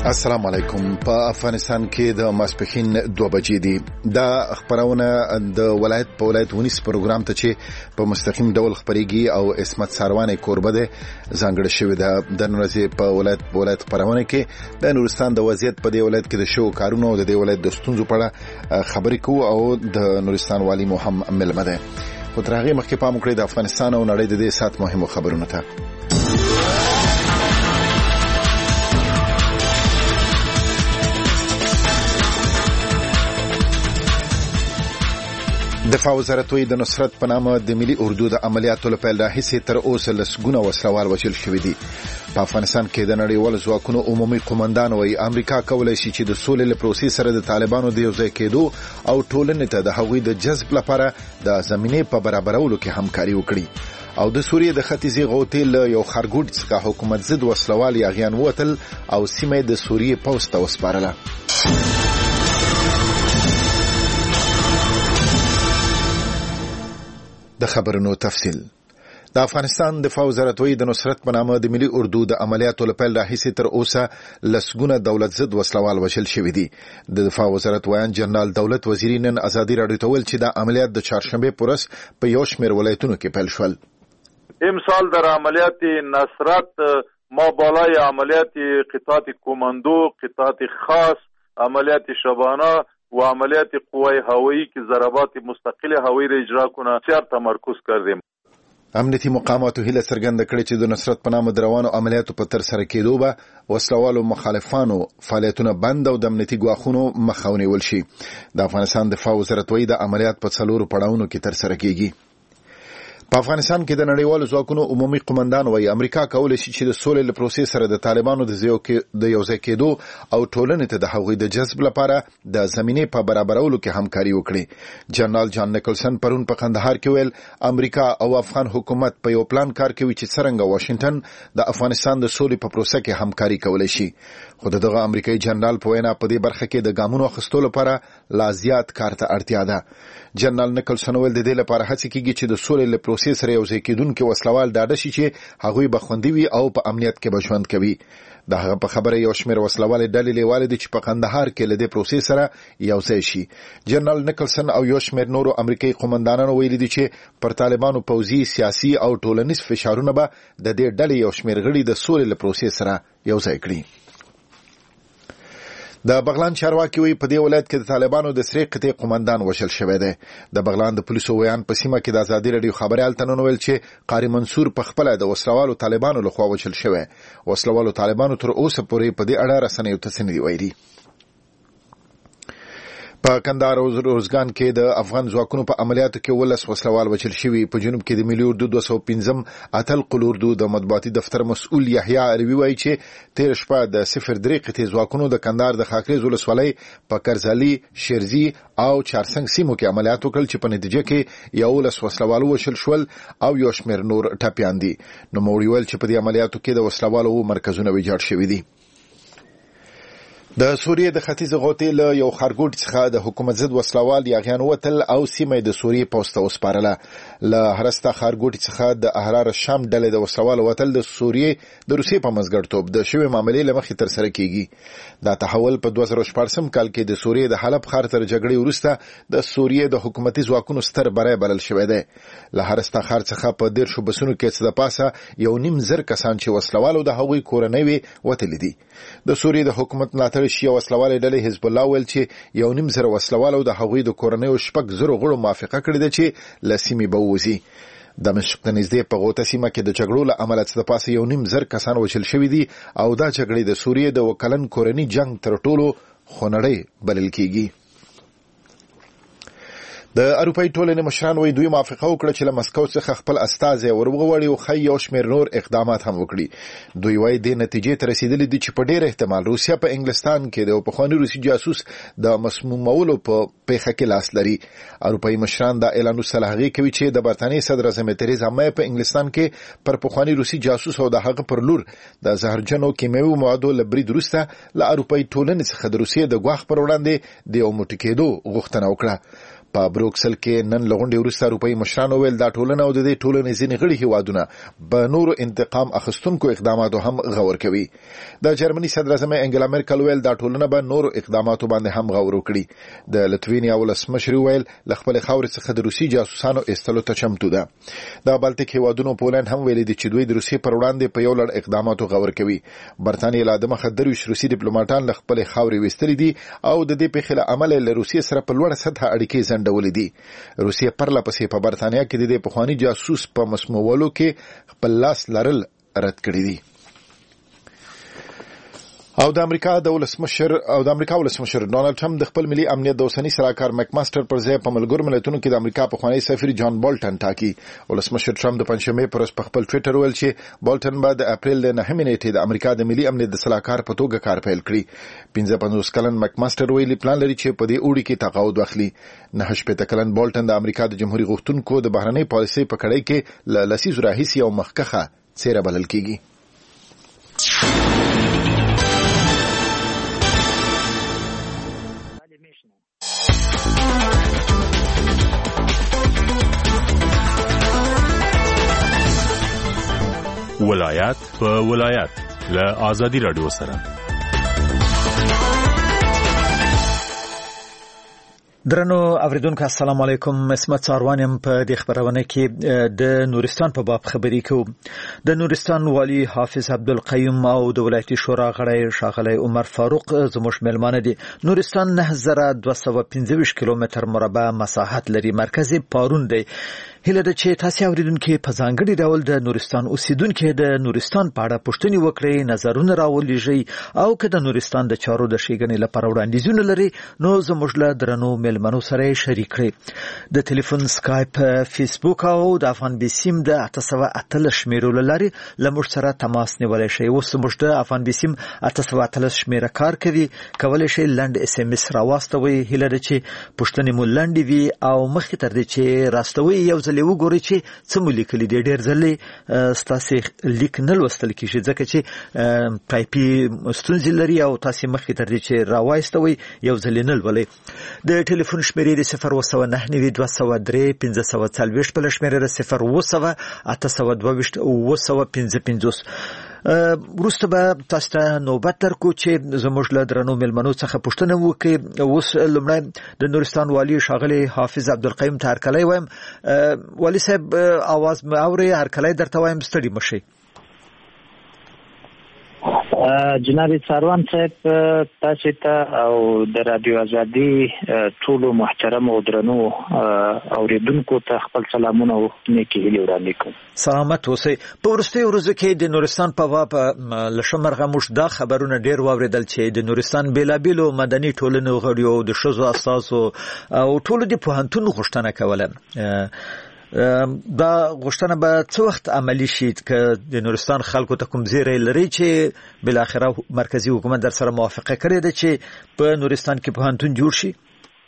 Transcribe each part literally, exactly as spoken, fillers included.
السلام علیکم. په افغانستان کې د ماسپخین دوه بجې دي. دا خبرونه د ولایت په ولایت ونیس پروګرام ته چې په مستقیم ډول خبريږي او اسمت ساروانې کوربه ده ځانګړی شوی ده. د نورځي په ولایت په ولایت خبرونه کې د نورستان د وضعیت په دې ولایت کې د شو کارونو او د دې ولایت د ستونزو په اړه خبرې کوو او د نورستان والی محمد ملمه ده. خو تر هغه مخکې پام وکړئ د افغانستان او نړۍ د دې سات مهمو خبرونو ته. دفاع وزارت وی د نصرت په نامه د ملي اردو د عملیاتو لپاره راهیسې تر اوسه لسګونه وسلوال وژل شوي دي. په افغانستان کې د نړیوال ځواکونو عمومي قومندان وی امریکا کولای شي چې د سولې له پروسې سره د طالبانو د یوځای کېدو او ټولنې ته د هغوی د جذب لپاره د زمینې په برابرولو کې همکاري وکړي. او د سوریې د ختیځي غوټې له یو خارګوډ څخه حکومت ضد وسلوال یاغیان وتل او سیمه د سوریې پوسټ ته وسپارله. د خبرونو تفصیل. د افغانستان دفاع وزارت وی د نصرت په نامه د ملي اردو د عملیاتو لپاره راهیسې تر اوسه لسګونه دولت ضد وسلوال وژل شوي دي. د دفاع وزارت ویان جنرال دولت وزیری نن ازادي راډیو ته ویل چې د عملیات د چهارشنبه پورس په یو شمېر ولایتونو کې پیل شول. امسال در عملیات نصرت ما بالای عملیات قطعات کماندو، قطعات خاص، عملیات شبانه و عملیات قوای هوایی که ضربات مستقل هوایی را اجرا کنه بسیار تمرکز کردیم. امنیتي مقاماتو هیله څرګنده کړې چې د نصرت په نامه د روانو عملیاتو په تر سره کېدو به وسلوالو مخالفانو فعالیتونه بند او د امنیتي ګواښونو مخه ونیول شي. د افغانستان دفاع وزارت وایي د عملیات په څلورو پړاوونو کې تر سره کېږي. په افغانستان کې د نړیوالو ځواکونو عمومي قومندان وایي امریکا کولای شي چې د سولې له پروسې سره د طالبانو د یوځای کېدو او ټولنې ته د هغوی د جذب لپاره د زمینې په برابرولو کې همکاري وکړي. جنرال جان نیکلسن پرون په قندهار کې ویل امریکا او افغان حکومت په یو پلان کار کوي چې څرنګه واشنگټن د افغانستان د سولې په پروسه کې همکاري کولای شي. خو دغه امریکایي جنرال په وینا په دې برخه کې د ګامونو اخیستلو لپاره لا زیات کار ته اړتیا ده. جنرال نیکلسن ویل د دې لپاره هڅه کیږي چې د سولې له پروسې سره یوځای کېدونکي وسلوال ډاډه شي چې هغوی به خوندي وي او په امنیت کې به ژوند کوي. د هغه په خبره یو شمېر وسلوالې ډلې لیوالې دي چې په قندهار کې له دې پروسې سره یوځای شي. جنرال نیکلسن او یو شمېر نورو امریکایي قومندانانو ویلي دي چې پر طالبانو پوځي، سیاسي او ټولنیز فشارونه به د دې ډلې یو شمېر غړي د سولې له پروسې سره یوځای کړي. د بغلان چارواکي وی په دې ولایت کې د طالبانو د سری قطعي قومندان وژل شوی دی. د بغلان د پولیسو ویان په سیمه کې د ازادي راډیو خبريال تنن ویل چې قاری منصور په خپل د وسلوالو طالبانو لخوا وژل شوی. وسلوالو طالبانو تر اوسه پورې په دې اړه رسنیو ته څه نه دی ویلي. په کندهار او روزګان کې د افغان ځواکونو په عملیاتو کې ولس وسلوال وژل شوي. په جنوب کې د ملي اردو دوه سوه پنځم اتل قلوردو د مطبوعاتي دفتر مسؤل یحیی عربي وایي چې تیر شپه د صفر درې قطعي ځواکونو د کندهار د خاکریز ولسوالۍ په کرزالي، شیرزي او چارسنګ سیمو کې عملیات وکړل چې په نتیجه کې یولس وسلوال وژل شول او یو شمېر نور ټپیان دي. نوموړي ویل چې په دې عملیاتو کې د وسلوالو مرکزونه ویجاړ شوي دي. د سوریې د ختیځ غوټې له یو خارګوډ څخه د حکومت ضد وسلوال یاغیان وتل او سیمه د سوریې پوسټ ته وسپارله. له هرسته خارګوډ څخه د احرار شام ډلې د وسلوال وتل د سوریې د روسیې په مزګړتوب د شوې معاملې له مخې تر سره کیږي. دا تحول په دوه زره شپږم کال کې د سوریې د حلب ښار تر جګړې وروسته د سوریې د حکومتي ځواکونو ستر بری بلل شوی دی. له هرسته ښار څخه په ډیر شو بسونو کې څه د پاسه یو نیم زر کسان چې وسلوالو د هغوی کورنۍ وي وتلي دي. د سوریې د حکومت ملاتړ شي وسلوالې ډلې حزب الله ویل چې یو نیم زر وسلوالو د هغوی د کورنیو شپږ زرو غړو موافقه کړې ده چې له سیمې به ووځي. دمشق ته نږدې په غوټه سیمه کې د جګړو له امله څه د پاسه یو نیم زر کسان وژل شوي دي او دا جګړې د سوریې د اوه کلن کورني جنګ تر ټولو خونړۍ بلل کېږي. د اروپایي ټولنې مشران وایي دوی موافقه وکړه چې له مسکو څخه خپل استازی ورغواړي او خی یو شمېر نور اقدامات هم وکړي. دوی وایي د نتیجې ته رسیدلي دي چې په ډېر احتمال روسیا په انګلستان کې د پخواني روسي جاسوس د مسمومولو په پیښه کې لاس لري. اروپایي مشران دا اعلان وسلهغي کوي چې د برتانیې صدر اعظم تریزا مې په انګلستان کې پر پخواني روسي جاسوس او د هغه پر لور د زهرجنو کیمیاوي موادو له برید وروسته له اروپایي ټولنې څخه د روسیې د ګواښ پر وړاندې د یو موټی کېدو غوښتنه وکړه. په بروکسل کې نن لغونډې وروسته روپۍ مشرانو ویل دا ټولنه او د دې ټولنې ځینې غړي هیوادونه به نورو انتقام اخیستونکو اقداماتو هم غور کوي. د جرمني صدر اعظم انګلا مرکل ویل دا ټولنه به نورو اقداماتو باندې هم غور وکړي. د لتوینیا ولسمشر ویل ل خپل خاورې څخه د روسي جاسوسانو ایستلو ته چمتو ده. د بالټیک هیوادونو پولند هم ویلي دي چې دوی د روسي پر وړاندې په یو لړ اقداماتو غور کوي. برتانیې لا د مخه درویش روسي ډیپلوماټان ل خپل خاورې ویستلي دي او د دې په خلاف عمل له روسیې سره په لوړه سطحه اړیکې زندولې دي. روسیې پرله پسې په برتانیا کې د دې پخوانی جاسوس په مسموولو کې خپل لاس لرل رد کړی دي. او د امریکا د ولسمشر او د امریکا ولسمشر ډونالد ټرمپ د خپل ملي امنیت د اوسنی سلاکار مک ماستر پر ځای په ملګرو ملتونو کې د امریکا پخوانی سفیر جان بالټن ټاکي. ولسمشر ټرمپ د پنځمې پر ورځ په خپل ټوئیټر ویل چې بالټن به د اپریل د نهمې نیټې د امریکا د ملي امنیت د سلاکار په توګه کار پیل کړي. پنځه پنځوس کلن مک ماستر ویلي پلان لري چې په دې اوړي کې تقاعد واخلي. نه شپږ کلن بالټن د امریکا د جمهوریت غوښتونکو د بهرنۍ پالیسۍ په کړۍ کې ل لسیزو راهیسې یو مخکخه څیره بلل کیږي. ولایت په ولایت له آزادی رادیو سره. درنو اوریدونکو السلام علیکم. اسمت څاروانیم په دې خبرونه کې د نورستان په باب خبرې کوو. د نورستان والی حافظ عبدالقیوم او د ولایتي شورا غړی ښاغلی عمر فاروق زموږ میلمانه دي. نورستان نه زره دوه سوه پنځه ویشت کیلومتر مربع مساحت لري. مرکز پارون دی. هله د چې تاسو اوریدونکو په ځانګړي ډول د نورستان اوسیدونکو د نورستان په اړه پوښتنې وکړي، نظرونه راولېږي او که د نورستان د چارو د ښېګڼې لپاره وړاندیزونه لري نو زموږ له درنو میلمنو سره شریک کړئ. د ټلیفون، سکایپ، فیسبوک او د افغان بیسیم د اته سوه اتلس شمیرو لري لمر سره تماس نیولای شي. اوس موږ د افغان بیسیم اته سوه اتلس شمیره کار کوي. کولای شي لنډ اس ام اس راواستوي. هله د چې پوښتنې مو لنډې وي او مخکې تر دې چې راستوي یو ځل وګورئ چې څه مو لیکلي دي. ډېر ځلې ستاسو لیک نه لوستل کیږي ځکه چې ټایپي ستونزې لري او تاسو مخکې تر دې چې راوایستوي یو ځل نه لولئ. د ټلیفون شمیرې د صفر اووه سوه نهه نوي دوه سوه درې پنځه سوه څلوېښت بله شمیره د صفر اووه سوه اته سوه دوه ویشت اووه سوه پنځه پنځوس. وروسته به تاسو ته نوبت درکو چې زموږ له درنو میلمنو څخه پوښتنه وکړي. اوس لومړی د نورستان والي ښاغلی حافظ عبدالقیوم ته هرکلی وایم. والي صاحب اواز مې اورئ؟ هرکلی درته وایم، ستړي مه شئ. جناب څاروان صاحب تاسو ته او د رادیو ازادي ټولو محترم او درنو اوریدونکو ته خپل سلامونه او نیکی هیلې وړاندې کوم. سلامت اوسئ. په وروستیو ورځو کې د نورستان په باب له شمرغه موږ دا خبرونه ډېر واورېدل چې د نورستان بېلابېلو مدني ټولنو غړیو، د ښځو اساسو او ټولو د پوهنتون غوښتنه کوله. دا غوښتنه به څه وخت عملي شي که د نورستان خلکو ته کوم زیری لري چې بالاخره مرکزی حکومت در سره موافقه کړې ده چې په نورستان کې پوهنتون جوړ شي؟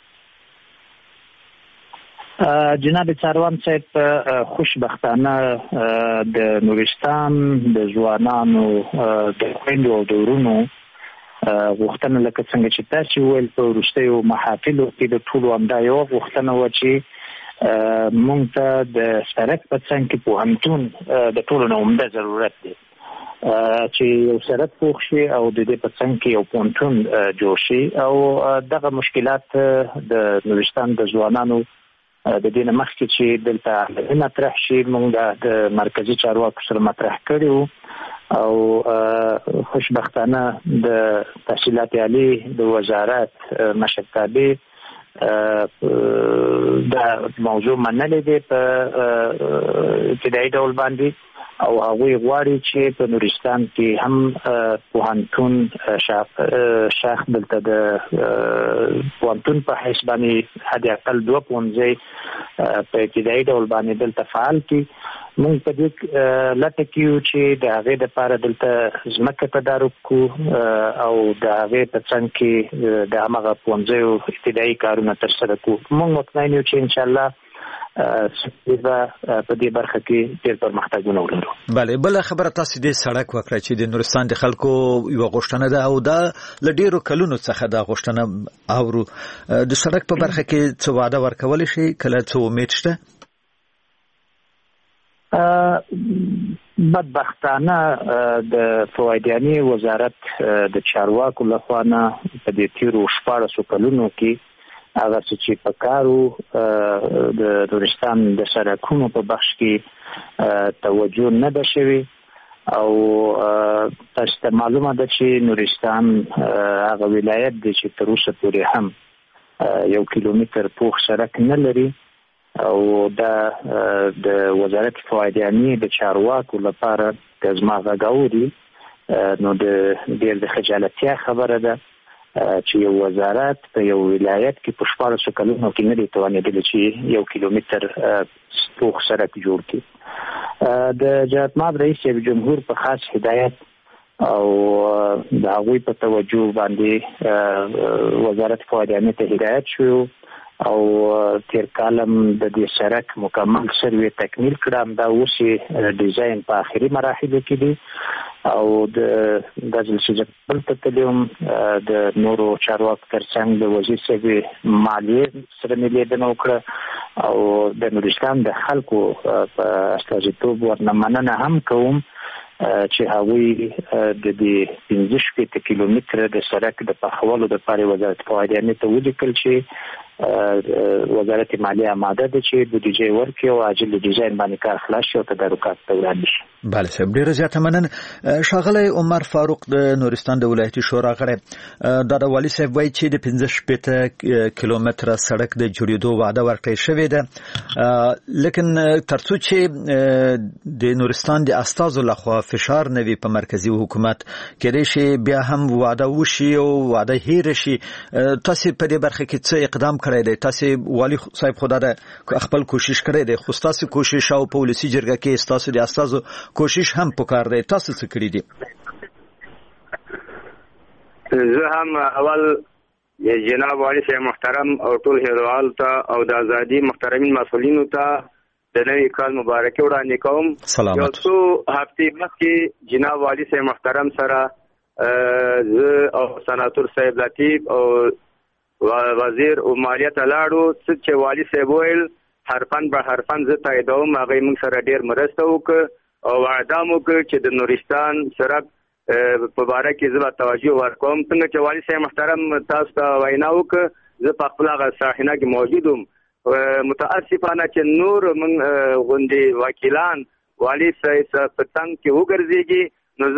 جناب څاروان صاحب خوشبختانه د نورستان د ځوانانو د خویندو او د ورونو غوښتنه لکه څنګه چې تاسو ویل په وروستیو محافلو کې د ټولو همدا یوه غوښتنه وه چې مونږ ته د سړک په څنګ کې پوهنتون د ټولو نه عمده ضرورت دی چې یو سړک پوخ شي او د دې په څنګ کې یو پوهنتون جوړ شي. او دغه مشکلات د نورستان د ځوانانو د دې نه مخکې چې دلته مطرح شي مونږ د مرکزي چارواکو سره مطرح کړي او خوشبختانه د تحصیلات عالی د وزارت مشرتابه دا موضوع منلې ده په ابتدایي ډول باندې او هغوی غواړي چې په نورستان کې هم پوهنتون شاخ دلته د پوهنتون په حیث باندې حد اقل دوه پوهنځي په ابتدایي ډول باندې دلته فعال کړي. موږ په دې لټه کې یو چې د هغې دپاره دلته ځمکه تدارک کړو او د هغې په څنګ کې د همغه پوهنځیو ابتدایي کارونه ترسره کړو. موږ مطمئن یو چې انشاءالله سپیبه په دې برخه کې ډېر پرمختګونه ولرو. بله، بل خبره تاسو د سړک وکړه چې د نورستان د خلکو یو غوښتنه ده او دا ل ډېرو کلونو څخه دا غوښتنه اورو. د سړک په برخه کې څه وعده ورکول شي، کله څه امید شته؟ بدبختانه د فوایدیاني وزارت د چارواکو لخوا نه په دې تیرو شپاړسو کلونو کې هغه چې په کارو د نورستان د سړکونو په بخش کې توجه نه ده شوې او تاسو ته معلومه ده چې نورستان هغه ولایت دی چې تر اوسه پورې هم یو کیلومتر پوخ سړک نه لري او دا د وزارت فوایدیاني د چارواکو لپاره د زما غږاوري نو د ډېر د خجالتیا خبره ده چې یو وزارت په یو ولایت کې په شپاړسو کلونو کې نه دی توانېدلی چې یو کیلومتر پوخ سړک جوړ کړي. د جهاد ماب رئیس جمهور په خاص هدایت او د هغوی په توجه باندې وزارت فوایدیاني ته هدایت شو او تیر کالم د دې سړک مکمل سروې تکمیل کړم. دا اوس ډیزاین په آخري مراحلو کې دی او د غزل شجاع په تلیوم د نورو چارواکو ترڅنګ د وزیر صاحب مالیې سره مې لیدنه وکړه او د نورستان د خلکو په استازیتوب ورنه مننه هم کوم چې هغوی د دې پنځه شپېته کیلومتره د سړک د پخولو لپاره وزارت فوایدیاني ته ولیکل چې وزارت مالیه آماده ده چې بودیجه ورکړي او عاجل ډیزاین باندې کار خلاص شي او تدارکات ته وړاندې شي. بله صاحب، ډېره زیاته مننه. ښاغلی عمر فاروق د نورستان د ولایتي شورا غړی، دا د والي صاحب وایي چې د پنځه شپېته کیلومتره سړک د جوړېدو وعده ورکړې شوې ده، لیکن تر څو چې د نورستان د استازو لخوا فشار نه وي په مرکزي حکومت، کېدای شي بیا هم وعده وشي او وعده هېره شي. تاسو په دې برخه کې څه اقدام کړی دی؟ تاسو والي صاحب خدا د خپل کوشش کړی دی، خو تاسو کوشش او په ولسی جرګه کې تاسو د استازو کوشش هم پکار دی، تاسو څه کړی دی؟ زه هم اول جناب والي صاحب محترم او ټول هیوادوال ته او د ازادي محترمین مسؤلینو ته د نوي کال مبارکي وړاندې کوم. سلامت. یو څو هفتې مخکې جناب والي صاحب محترم سره زه او سناتور صاحب لطیف او وزیر او مالیه ته لاړو چې والي صاحب ویل حرفن به حرفن زه تاییدوم. هغه موږ سره ډیر مرسته وکړه او وعده مو وکړه چې د نورستان سړک په باره کې زه به توجه ورکوم. څنګه چې والي صاحب محترم تاسو ته وینا وکړه، زه په خپل هغه ساحنه کې موجود وم. متاسفانه چې نور موږ غوندې وکیلان والي صاحب په څنګ کې وګرځېږي، نو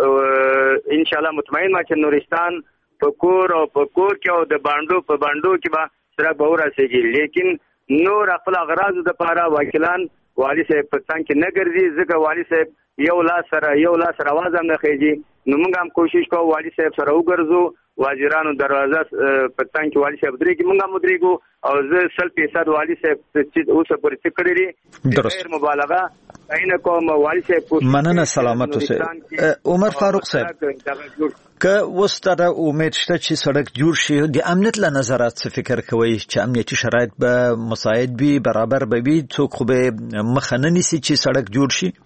زه انشاءالله مطمئن ما چې نورستان په کور او په کور کې او د باندو په باندو کې به سړک به ورسېږي، لیکن نور خپل اغراضو دپاره وکیلان والي صاحب په څنګ کې نه ګرځي. ځکه والي صاحب یو لاس سره یو لاس سره आवाज هم نه خېږي، نو موږ هم کوشش کوو والي صاحب سره وګرځو، وزیرانو دروازه په څنګ کې والي صاحب درېږي، موږ هم ودرېږو او زه سل فیصد والي صاحب چې اوسه پورې څه کړي دي غیر مبالغه اینه کوم. والي صاحب مننه. سلامت اوسئ. عمر فاروق صاحب، که اوس دا امید شته چې سړک جوړ شي، د امنیت له نظره څه فکر کوئ چې امنیتي شرایط به مساعد وي، برابر به وي، څوک خو به مخه نه نیسي چې سړک جوړ شي؟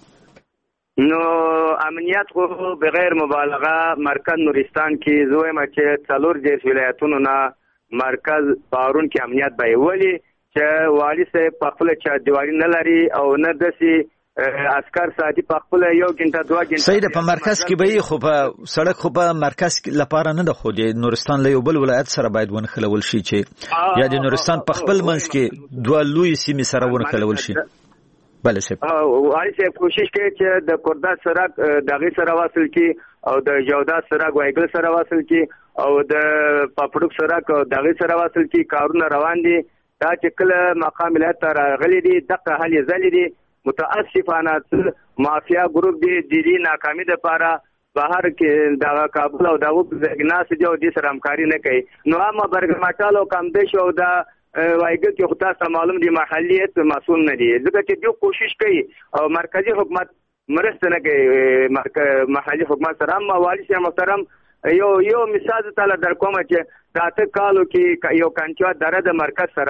نو امنیت خو بغیر مبالغه مرکز نورستان کې زه وایم چې څلور دېرش ولایتونو نه مرکز پارون کې امنیت به وي چې والي صاحب په خپل چاردیوالي نه لري او نه داسې عسكر ساتي په خپل یو غنټه دوه غنټه. صحیح ده، په مرکز کې به خو په سړک خو په مرکز لپاره نه ده، خو د نورستان له یو بل ولایت سره باید ونښلول شي چې یا د نورستان په خپل منځ کې دوه لوی سیمې سره ونښلول شي. بله صاحب، والي صاحب کوشش کوي چې د کوردات سړک دغه سره واصل کی او د جودات سړک وایګل سره واصل کی او د پاپړوک سړک دغه سره واصل کی. کارونه روان دي، دا چې کله مقام ولایت ته راغلي دي دغه حل زلي دي. متاسفانه مافیا ګروپ دي د دې ناکامي لپاره بهر کې د کابل او د وګناس دي او د سره همکاري نه کوي. نو ما برګمټالو کم دي شو دا وایګل کې خو تاسو معلوم دي محلیت مسؤل نه دي، ځکه چې دوی کوشش کوي او مرکزی حکومت مرسته نه کوي. محلي حکومت سره هم والي صاحب محترم یو یو مثال تعالی در کوم چې راته کالو کې یو کانچوا دره د مرکز سره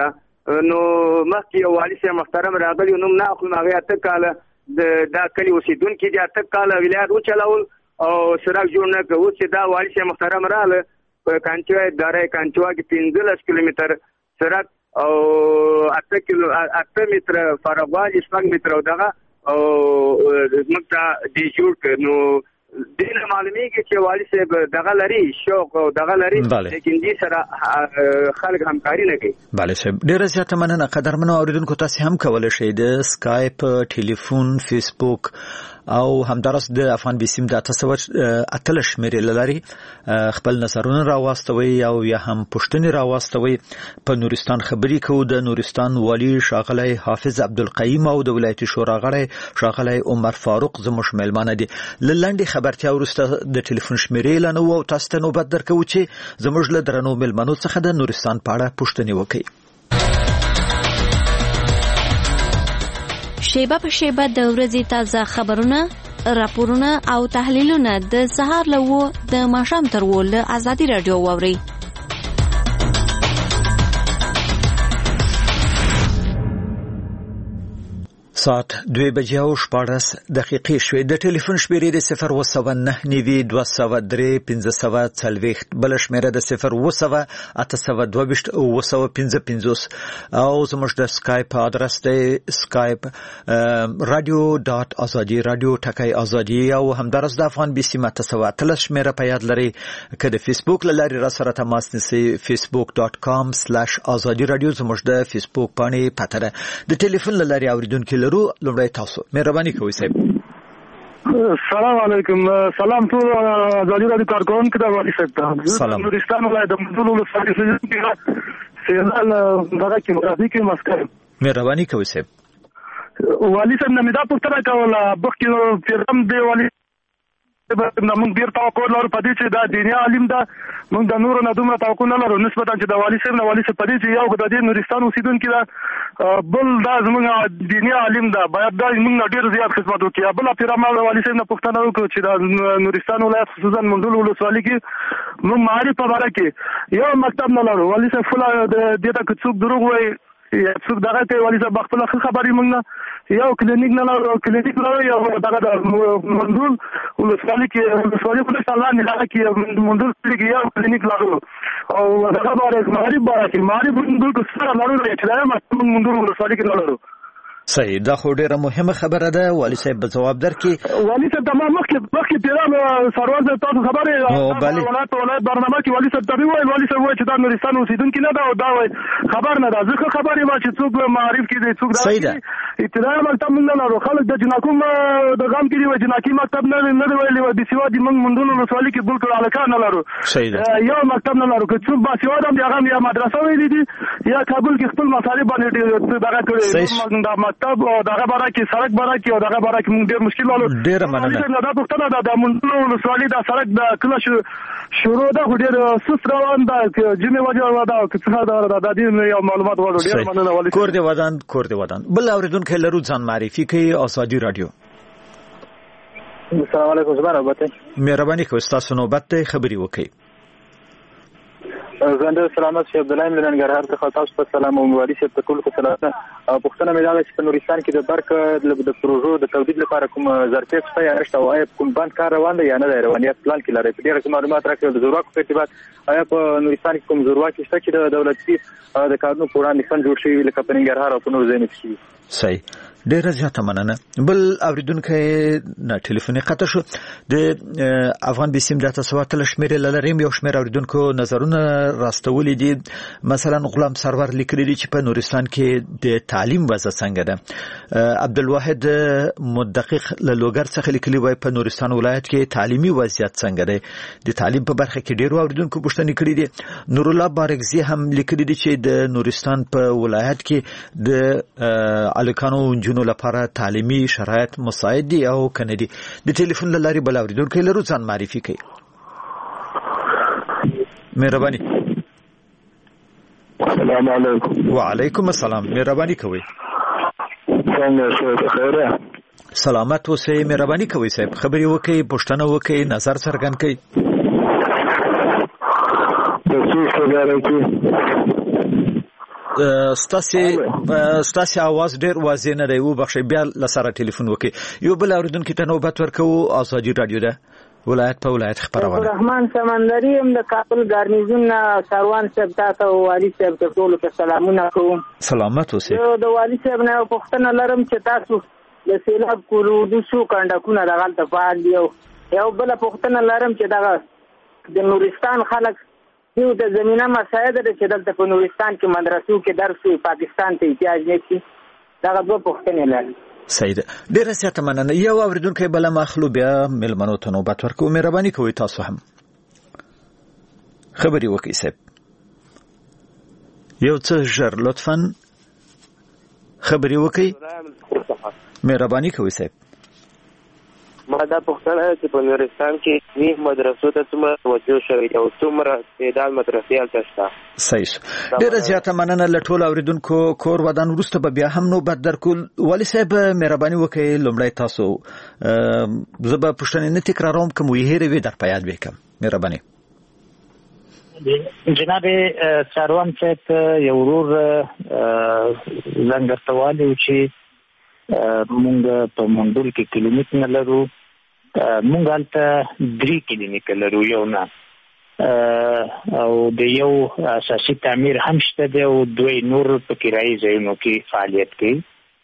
نو مخکې یو والي صاحب محترم راغلی نوم نه اخلم هغه اته کاله د دا کلی اوسیدونکي دي اته کاله ولایت وچلول او سړک جوړ نه کړ. اوس چې دا والي صاحب محترم راغله په کانچوا اداره کانچوا کې پنځلس کیلومتر سړک او اته کیلو اته متر فارغوالي شپږ متر او دغه او موږ ته دی جوړ کړ. نو دین معلومیږي چې والي صاحب دغه لري شوق او دغه لري لیکن دې سره خلک همکاري نه کوي. بله صاحب ډیره زیاته مننه. قدرمنو اوریدونکو تاسو هم کولای شئ د سکایپ ټلیفون فیسبوک او همدارس د افغان بیسیم د تاسو اتل شمیرې لري خپل نظرونه راوستوي او یا هم پښتني راوستوي. په نورستان خبري کو د نورستان والی شاغلی حافظ عبدالقیوم او د ولایت شورا غړی شاغلی عمر فاروق زموږ مېلمانه دي. لنډي خبرتیا ورسته د ټلیفون شمیرې لنو او تاسو ته نوبت درکو چې زموږ له درنو مېلمنو څخه د نورستان په اړه پښتني وکړي. شیبه په شیبه د ورځې تازه خبرونه، راپورونه او تحلیلونه د سهار له و د ماښام تر و له آزادي رادیو واوري. ساعت دوی بجې او شپاړس دقیقې شوې. د ټلیفون شمیرې د صفر اوه سوه نهه نوي دوه سوه درې پنځه سوه څلوېښت، بله شمیره د صفر اوه سوه اته سوه دوه ویشت اوه سوه پنځه پنځوس او زموږ د سکایپ ادرس دی سکایپ رادیو ډاټ ازادي رادیو ټکی ازادي او همدارس د افغان بیسیم اته سوه اتلس شمیره په یاد لري. که د فیسبوک له لارې را سره تماس نیسئ فیسبوک ډاټ کام سلاش ازادي رادیو زموږ د فیسبوک پاڼې پته ده. د ټلیفون له لارې اوریدونکي لرو لومړی تاسو مهرباني کوئ صاحب. السلام علیکم. سلام ټول ازادي رادیو کارکونکو ته والی صاحب. سلام. نورستان ولایت د مندول ولسوالۍ کې سیلال دغه کې مرادي کې مسکر. مهرباني کوئ صاحب. والی صاحب نه دا پوښتنه کوله بخکې پیغام دی والی موږ ډیر توقع لرو په دې چې دا دیني عالم ده. موږ د نورو نه دومره توقع نه لرو نسبتا چې د والي صاحب نه والي صاحب په دې چې یو د دې نورستان اوسیدونکي ده بل دا زموږ دیني عالم ده باید دا موږ ډیر زیات خدمت وکړي. بل پیغام د والي صاحب نه پوښتنه وکړو چې د نورستان ولایت خصوصا مندول ولسوالۍ کې موږ معارف په باره کې یو مکتب نه لرو. والي صاحب فل د دې ته څوک دروغ وایي یا څوک دغه ته والي صاحب خپل خبرې موږ نه یو کلینیک نه لرو کلینیک لرو یو دغه د مندول ولسوالۍ کې ولسوالۍ په څیر نه لاره کې مندول کې یو کلینیک لرو او دغه باره معارف باره کې معارف مندول کو سره لرو چې دا ما مندول ولسوالۍ کې لرو. صحیح. دا خو ډیره مهمه خبره ده. والی صاحب به جواب درکړي. والی صاحب تمام مخکې مخکې پیغام سروان صاحب تاسو خبرې ولایت ولایت برنامه کې والی صاحب ته وایي والی صاحب وایي چې دا نورستان اوسیدونکي نه ده او دا وایي خبر نه ده. ځکه خبرې ما چې څوک معارف کې دي څوک دا ابتدایي مکتب نه لرو. خلک د جناکو د غم کې دی جناکي مکتب نه نه دی ویلي د سیوادي موږ مندول ولسوالۍ کې بالکل علاقه نه لرو. یو مکتب نه لرو. که څوک با سیواد هم هغه یا مدرسه ویلي دي یا کابل کې خپل مصارف باندې دغه کړی دا مکتب او دغه باره کې سړک باره کې او دغه باره کې موږ ډېر مشکل لرو. ډېره مننه. دا پوښتنه ده د مندول ولسوالۍ دا سړک د کله شروع ده خو ډېر سست روان ده جمعې وجه ده که څه ده د دې یو معلومات غواړو. ډېره مننه والي. کور دې ودان کور دې ودان. بل اوریدونکي لرو ځان معرفي کوي ازادي رادیو. السلام علیکم زما نوبت. مهرباني کوئ تاسو نوبت ته خبري وکړئ. زنده سلامت شي عبدالله من ننګرهار څخه تاسو په سلام او مبارک شه ټول کو سلامت. پښتنه مې دا چې په نورستان کې د برق د پروژو د تولید لپاره کوم ظرفیت شته یا نشته او آیا کوم بند کار روان دی یا نه دی روان یا پلان کې لري. په دې اړه معلومات راکړئ. د زورواکو په ارتباط آیا په نورستان کې کوم زورواکي شته چې د دولتي د کارونو په وړاندې خنډ جوړ شوی لکه په ننګرهار او په نور ځایونو کې؟ صحیح. ډیره زیاته مننه. بل اوریدونکو نه ټلیفوني خطر شو د افغان بیسیم د تاسو ته شمیرې لرم. یو شمیر اوریدونکو نظرونه راستولې دي. مثلا غلام سرور لیکلي دي چې په نورستان کې د تعلیم وضع څنګه ده. عبدالواحد مدقق له لوګر څخه لیکلي وای په نورستان ولایت کې تعلیمي وضعیت څنګه ده. د تعلیم په برخه کې ډیرو اوریدونکو پوښتنې کړې دي. نور الله بارکزی هم لیکلي دي چې د نورستان په ولایت کې د الکانو نو لپاره تعلیمي شرایط مساعد دي او کنه دي. د ټلیفون لاري بل اوریدونکو لرو ځان معرفي کوي. مهرباني. السلام علیکم. وعلیکم السلام. مهرباني کوي. څنګه شه خیره؟ سلامت اوسئ. مهرباني کوي صاحب خبري وکړئ پښتنه وکړئ نظر څرګند کړئ. د څه خبره کې ستاسو ستاسو आवाज ډیر واضح نه دی او بخښي بیا لسره ټلیفون وکي یو بل اوریدونکو ته نوبت ورکو ازادي رادیو ده ولایت په ولایت خبرونه رحمان سمندري هم د کابل ګارنیزون سروان صاحب تاسو والي صاحب ته ټول ته سلامونه کوم سلامت اوسئ د والي صاحب نه پوښتنه لرم چې تاسو د سیلاب کولو د شو کنډکونه دغلت فعال دی یو بل پوښتنه لرم چې دغه د نورستان خلک یو د زمينه مساعده د چې دلته په نورستان کې مدرسو کې درس پاکستان ته احتیاج نه شي دا دوه پوښتنې لرم سید ډیر سیاته مننه یو اوریدونکو بل مخلو بیا ملمنو ته نوبت ورکو مهرباني کوئ تاسو هم خبري وکي سید یو څه ژر لطفا خبري وکي مهرباني کوئ سید ما دا پوښتنه چې په نورستان کې نیک مدرسو ته څومره توجه شوی او څومره استعداد مدرسې هلته شته صحیح ډېره زیاته مننه له ټولو اوریدونکو کور ودان وروسته به بیا هم نوبت درکو والي صاحب مهرباني وکړئ لومړی تاسو زه به پوښتنې نه تکراروم که مو یې هېرې وي در په یاد وکړم مهرباني جناب سروان صاحب یو ورور زنګ درته والی و چې مونږ په منډول کې کیلومتر نه لرو مونږ هلته درې کیلومتر لرو یو نه او د یو اساسي تعمیر هم شته دی او دوی نور په کرایي ځایونو کې فعالیت کوي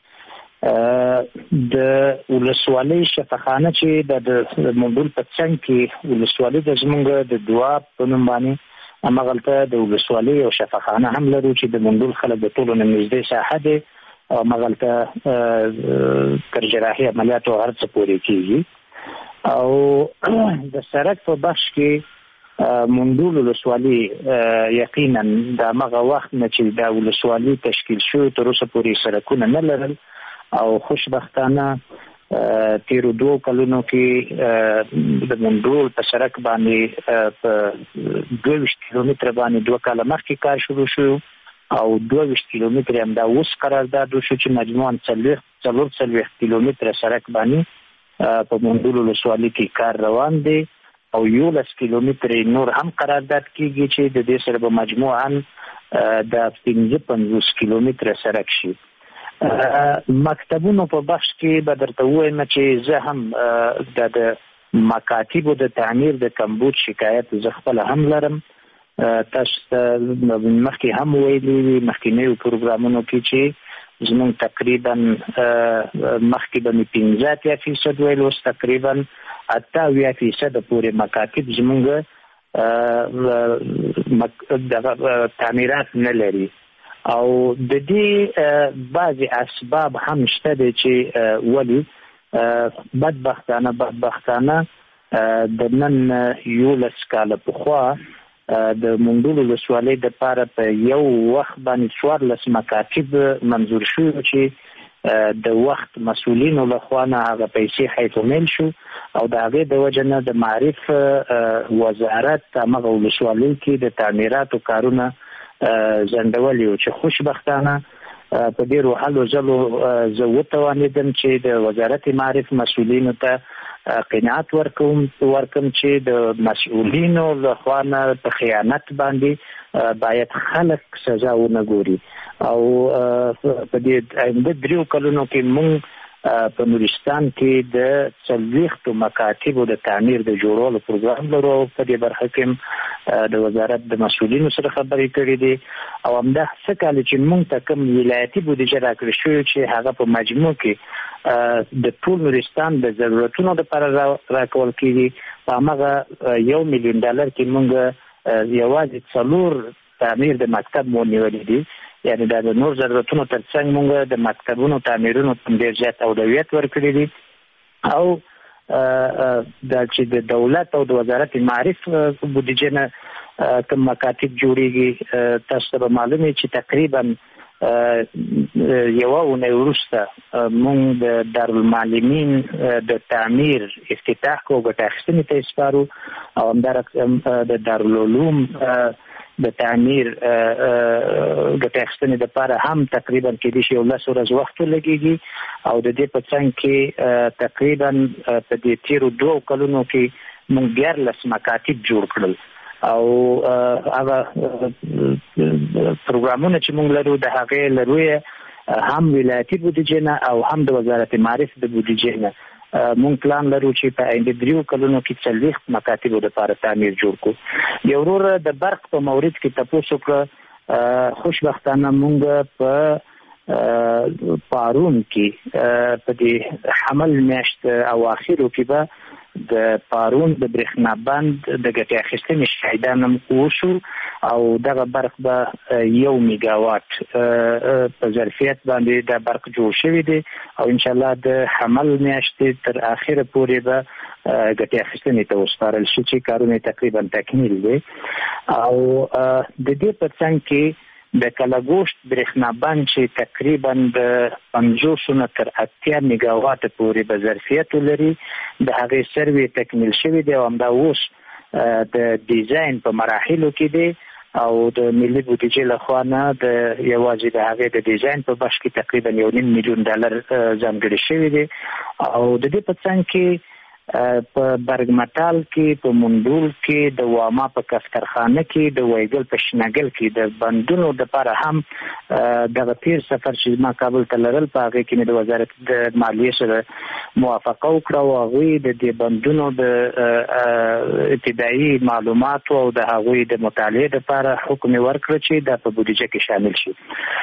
د ولسوالۍ شفاخانه چې د منډول په څنګ کې ولسوالۍ د زمونږ د دعا په نوم باندې همغلته د ولسوالۍ او شفاخانه هم لرو چې د منډول خلک د ټولو نه نږدې ساحه دی او مغلطه تر جراحي عملیات او هر څه پورې کیږي او د سرک په بخش کې منډول ولسوالي یقینا د مغه وخت نه چې د ولسوالي تشکیل شو تر اوسه پورې سرکونه نه لرل او خوشبختانه تیرو دوه کلونو کې د منډول په سرک باندې په دوه کیلومتر باندې دوه کاله مخکې کار شروع شو او دوه کیلومتر هم دا اوس قرارداد وشو چې مجموعاً څلور څلور څلور کیلومتر سړک باندې په منډول ولسوالۍ کې کار روان دی او یو لس کیلومتر نور هم قرارداد کیږي چې د دې سره به مجموعاً د پنځه پنځوس کیلومتر سړک شي مکتبونو په بخش کې به درته ووایم چې زه هم د مکاتبو د تعمیر د کمبود شکایت زه خپله هم لرم تاسو مخکې هم ویلي مخکینیو پروګرامونو کې چې زموږ تقریبا مخکې به مې پنځه اتیا فیصد ویل اوس تقریبا اته اویا فیصد پورې مکاتب زموږ تعمیرات نه لري او د دې بعضې اسباب هم شته دی چې ولې بدبختانه بدبختانه د نن یولس کاله پخوا د منډول ولسوالۍ دپاره په یو وخت باندې څوارلس مکاتب منظور شو چې د وخت مسؤلینو لخوا نه هغه پیسې حیث شو او د هغې د وجه نه د معرف وزارت همغه ولسوالۍ کې د تعمیراتو کارونه ځنډولي وو چې خوشبختانه په ډېرو هلو ځلو زه وتوانېدم چې د وزارت معرف مسؤلینو ته قناعت ورکوم ورکم چې د مسؤلینو لخوا نه په خیانت باندې باید خلک سزا ونه ګوري او په دې آینده دریو کلونو کې موږ په نورستان کې د څلوېښتو مکاتبو د تعمیر د جوړولو پروګرام لرو او په دې برخه کې د وزارت د مسؤلینو سره خبرې کړې دي او همدا څه کال چې موږ ته کوم ولایتي بودیجه راکړل شوې چې هغه په مجموع کې د ټول نورستان د ضرورتونو لپاره راکول کېږي په هماغه یو میلیون ډالر کې موږ یوازې څلور تعمیر د مکتب مو نیولي دي یعنی دا د نور ضرورتونو تر څنګ موږ د مکتبونو تعمیرونو ته ډېر زیات اولویت ورکړی دي او دا چې د دولت او د وزارت معرف بودیجه نه کوم مکاتب جوړیږي تاسو ته به معلومه چې تقریبا یوه اونۍ وروسته موږ د دارالمعلمین د تعمیر افتتاح کو ګټه اخیستنې ته سپارو او همدارنګه د دارالعلوم د تعمیر ګټه اخیستنې دپاره هم تقریبا کېدای شي یو لس ورځې وخت ولګېږي او د دې په څنګ کې تقریبا په دې تېرو دوو کلونو کې موږ دیارلس مکاتب جوړ کړل او هغه پروګرامونه چې موږ لرو د هغه لروي هم ولایتي بودیجه نه او هم د وزارت معارف د بودیجه نه مونږ پلان لرو چې په آینده دریو کلونو کې څلوېښت مکاتبو لپاره تعمیر جوړ کړو. یو ورور د برق په مورد کې تاسو کړ خوشبختانه مونږ په پارون کې په دې حمل میاشت او اخیرو کې به د پارون د برېښنا بند د ګټې اخیستنې شاهدان هم وشو او دغه برق به یو میګاوات په ظرفیت باندې د برق جوړ شوی دی او ان شاء الله د حمل میاشتې تر اخره پورې به ګټې اخیستنې ته وسپارل شي چې کارونه تقریبا تکمیل دي. او د دې په څنګ کې د کلاګوشت برېښنا بند چې تقریبا د پنځوس نه تر اتیا میګاوات پورې به ظرفیت لري د هغې سروې تکمیل شوی دی او همدا اوس د ډیزاین په مراحلو کې دی او د ملي بودیجې لخوا نه د یوازې د هغې د ډیزاین په بخش کې تقریبا یو نیم میلیون ډالر ځانګړي شوی دی. او د دې په څنګ کې په برګمټال کې په مندول کې د واما په کفترخانه کې د وایګل په شنګل کې د بندونو د لپاره هم دغه تیر سفر چې ما کابل ته لرل په هغه کې د وزارت د مالیې سره موافقه وکړه او هغه د دې بندونو د ابتدایي معلومات او د هغه د مطالعې لپاره حکم ورکړ چې د په بودیجه کې شامل شي.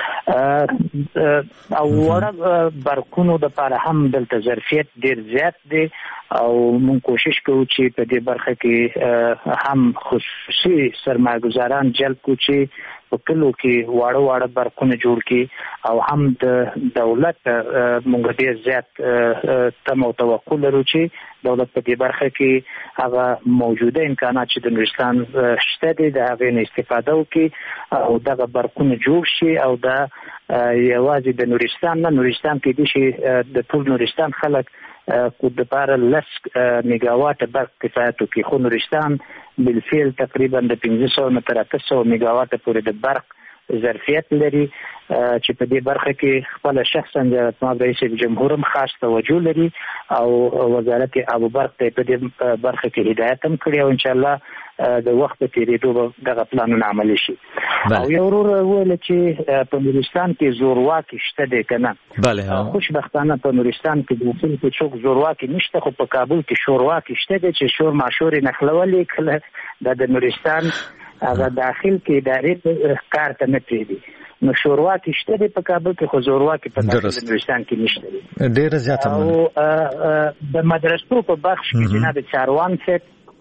او ورغ برکونو د لپاره هم دلته ظرفیت ډیر زیات دی او مونږ کوشش کوو چې په دې برخه کې هم خصوصي سرمایه‌ګزاران جلب کړو چې په کلو کې واړه واړه برقونه جوړ کړي او هم د دولت مونږ ډیر زیات تم او توقع لرو چې دولت په دې برخه کې هغه موجوده امکانات چې د نورستان شته دي د هغې نه استفاده وکړي او دغه برقونه جوړ شي او دا یوازې د نورستان نه نورستان کې دي چې د ټول نورستان خلک کو د پاره لس میګاوات برق کفایت کوي خو نورستان بالفعل تقریبا د پنځه سوه نه تر اته سوه میګاوات پورې د برق ظرفیت لري چې په دې برخه کې خپل شخصا د رئیس جمهور هم خاص توجه لري او وزارت ابو برق ته په دې برخه کې هدایت هم کړی او ان شاء الله د وخت په تیریدو دغه پلانونه عملي شي. او یو ورور ویل چې په نورستان کې زورواکي شته دی کنه. بله خوشبختانه په نورستان کې د وصول کې څوک زورواکي نشته خو په کابل کې شورواکي شته دی چې شور ماشور نخلولې کله د نورستان هغه داخل کې ادارې کار ته نه پریدي نو شورواکي شته دی په کابل کې خو زورواکي په نورستان کې نشته دی. ډیر زیات او د مدرسو په بخش کې جناب چاروان صاحب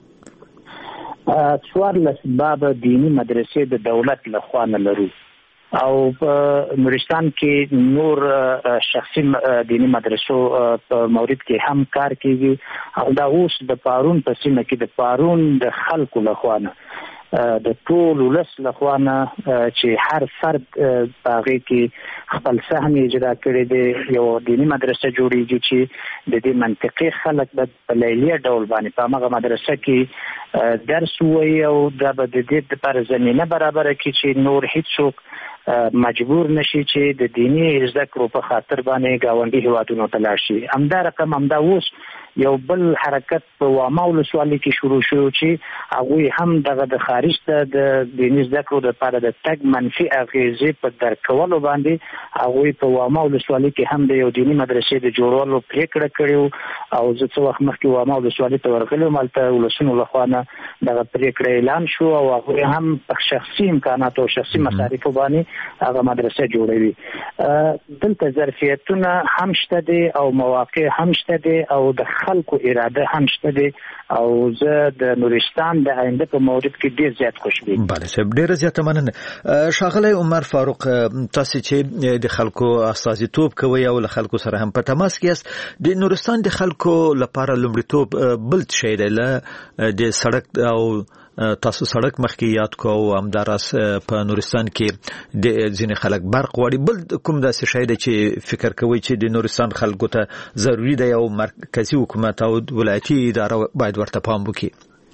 څوارلس بابه دینی مدرسې د دولت لخوا نه لرو او په نورستان کې نور شخصي دینی مدرسو په مورد کې هم کار کیږي او دا اوس د پارون په سیمه کې د پارون د خلکو لخوا نه د ټول ولس لخوا نه چې هر فرد په هغې کې خپل سهم اجرا کړی دی یو دیني مدرسه جوړیږي چې د دې منطقي خلک به په لیلیه ډول باندې په همغه مدرسه کې درس ووایي او دا به د دې لپاره زمینه برابره کړي چې نور هیڅوک مجبور نشي چې د دیني زده کړو په خاطر باندې ګاونډي هیوادونو ته لاړ شي. همدا رقم همدا اوس یو بل حرکت په واما ولسوالۍ کې شروع شو چې هغوی هم دغه د خارج ته د دیني زده کړو لپاره د تګ منفي اغېزې په درک کولو باندې هغوی په واما ولسوالۍ کې هم د یو دیني مدرسې د جوړولو پرېکړه کړې او زه څه وخت مخکې واما ولسوالۍ ته ورغلی وم هلته ولسونو لخوا نه دغه پرېکړه اعلان شو او هغوی هم په شخصي امکاناتو او شخصي مصارفو باندې هغه مدرسه جوړوي. دلته ظرفیتونه هم شته دي او مواقع هم شته دي او د خلکو اراده هم شته دي او زه د نورستان د آینده په مورد کې ډیر زیات خوشبین. بله صاحب ډیر زیات مننه. ښاغلی عمر فاروق تاسو چې د خلکو استازیتوب کوي او له خلکو سره هم په تماس کې یاست د نورستان د خلکو لپاره لومړیتوب بل شی دی له د سړک او تاسو سړک مخکې یاد کو او همداراس په نورستان کې د ځینې خلک برق غواړي بل کوم داسې شی دی چې فکر کوي چې د نورستان خلکو ته ضروري دی او مرکزي حکومت او ولایتي اداره باید ورته پام وکړي؟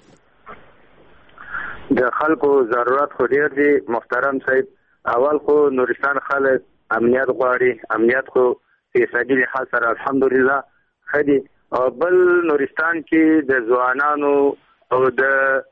د خلکو ضرورت خو ډیر دی محترم صاحب. اول خو نورستان خلک امنیت غواړي امنیت خو فیصدي لحاظ سره الحمدلله ښه دی او بل نورستان کې د ځوانانو او د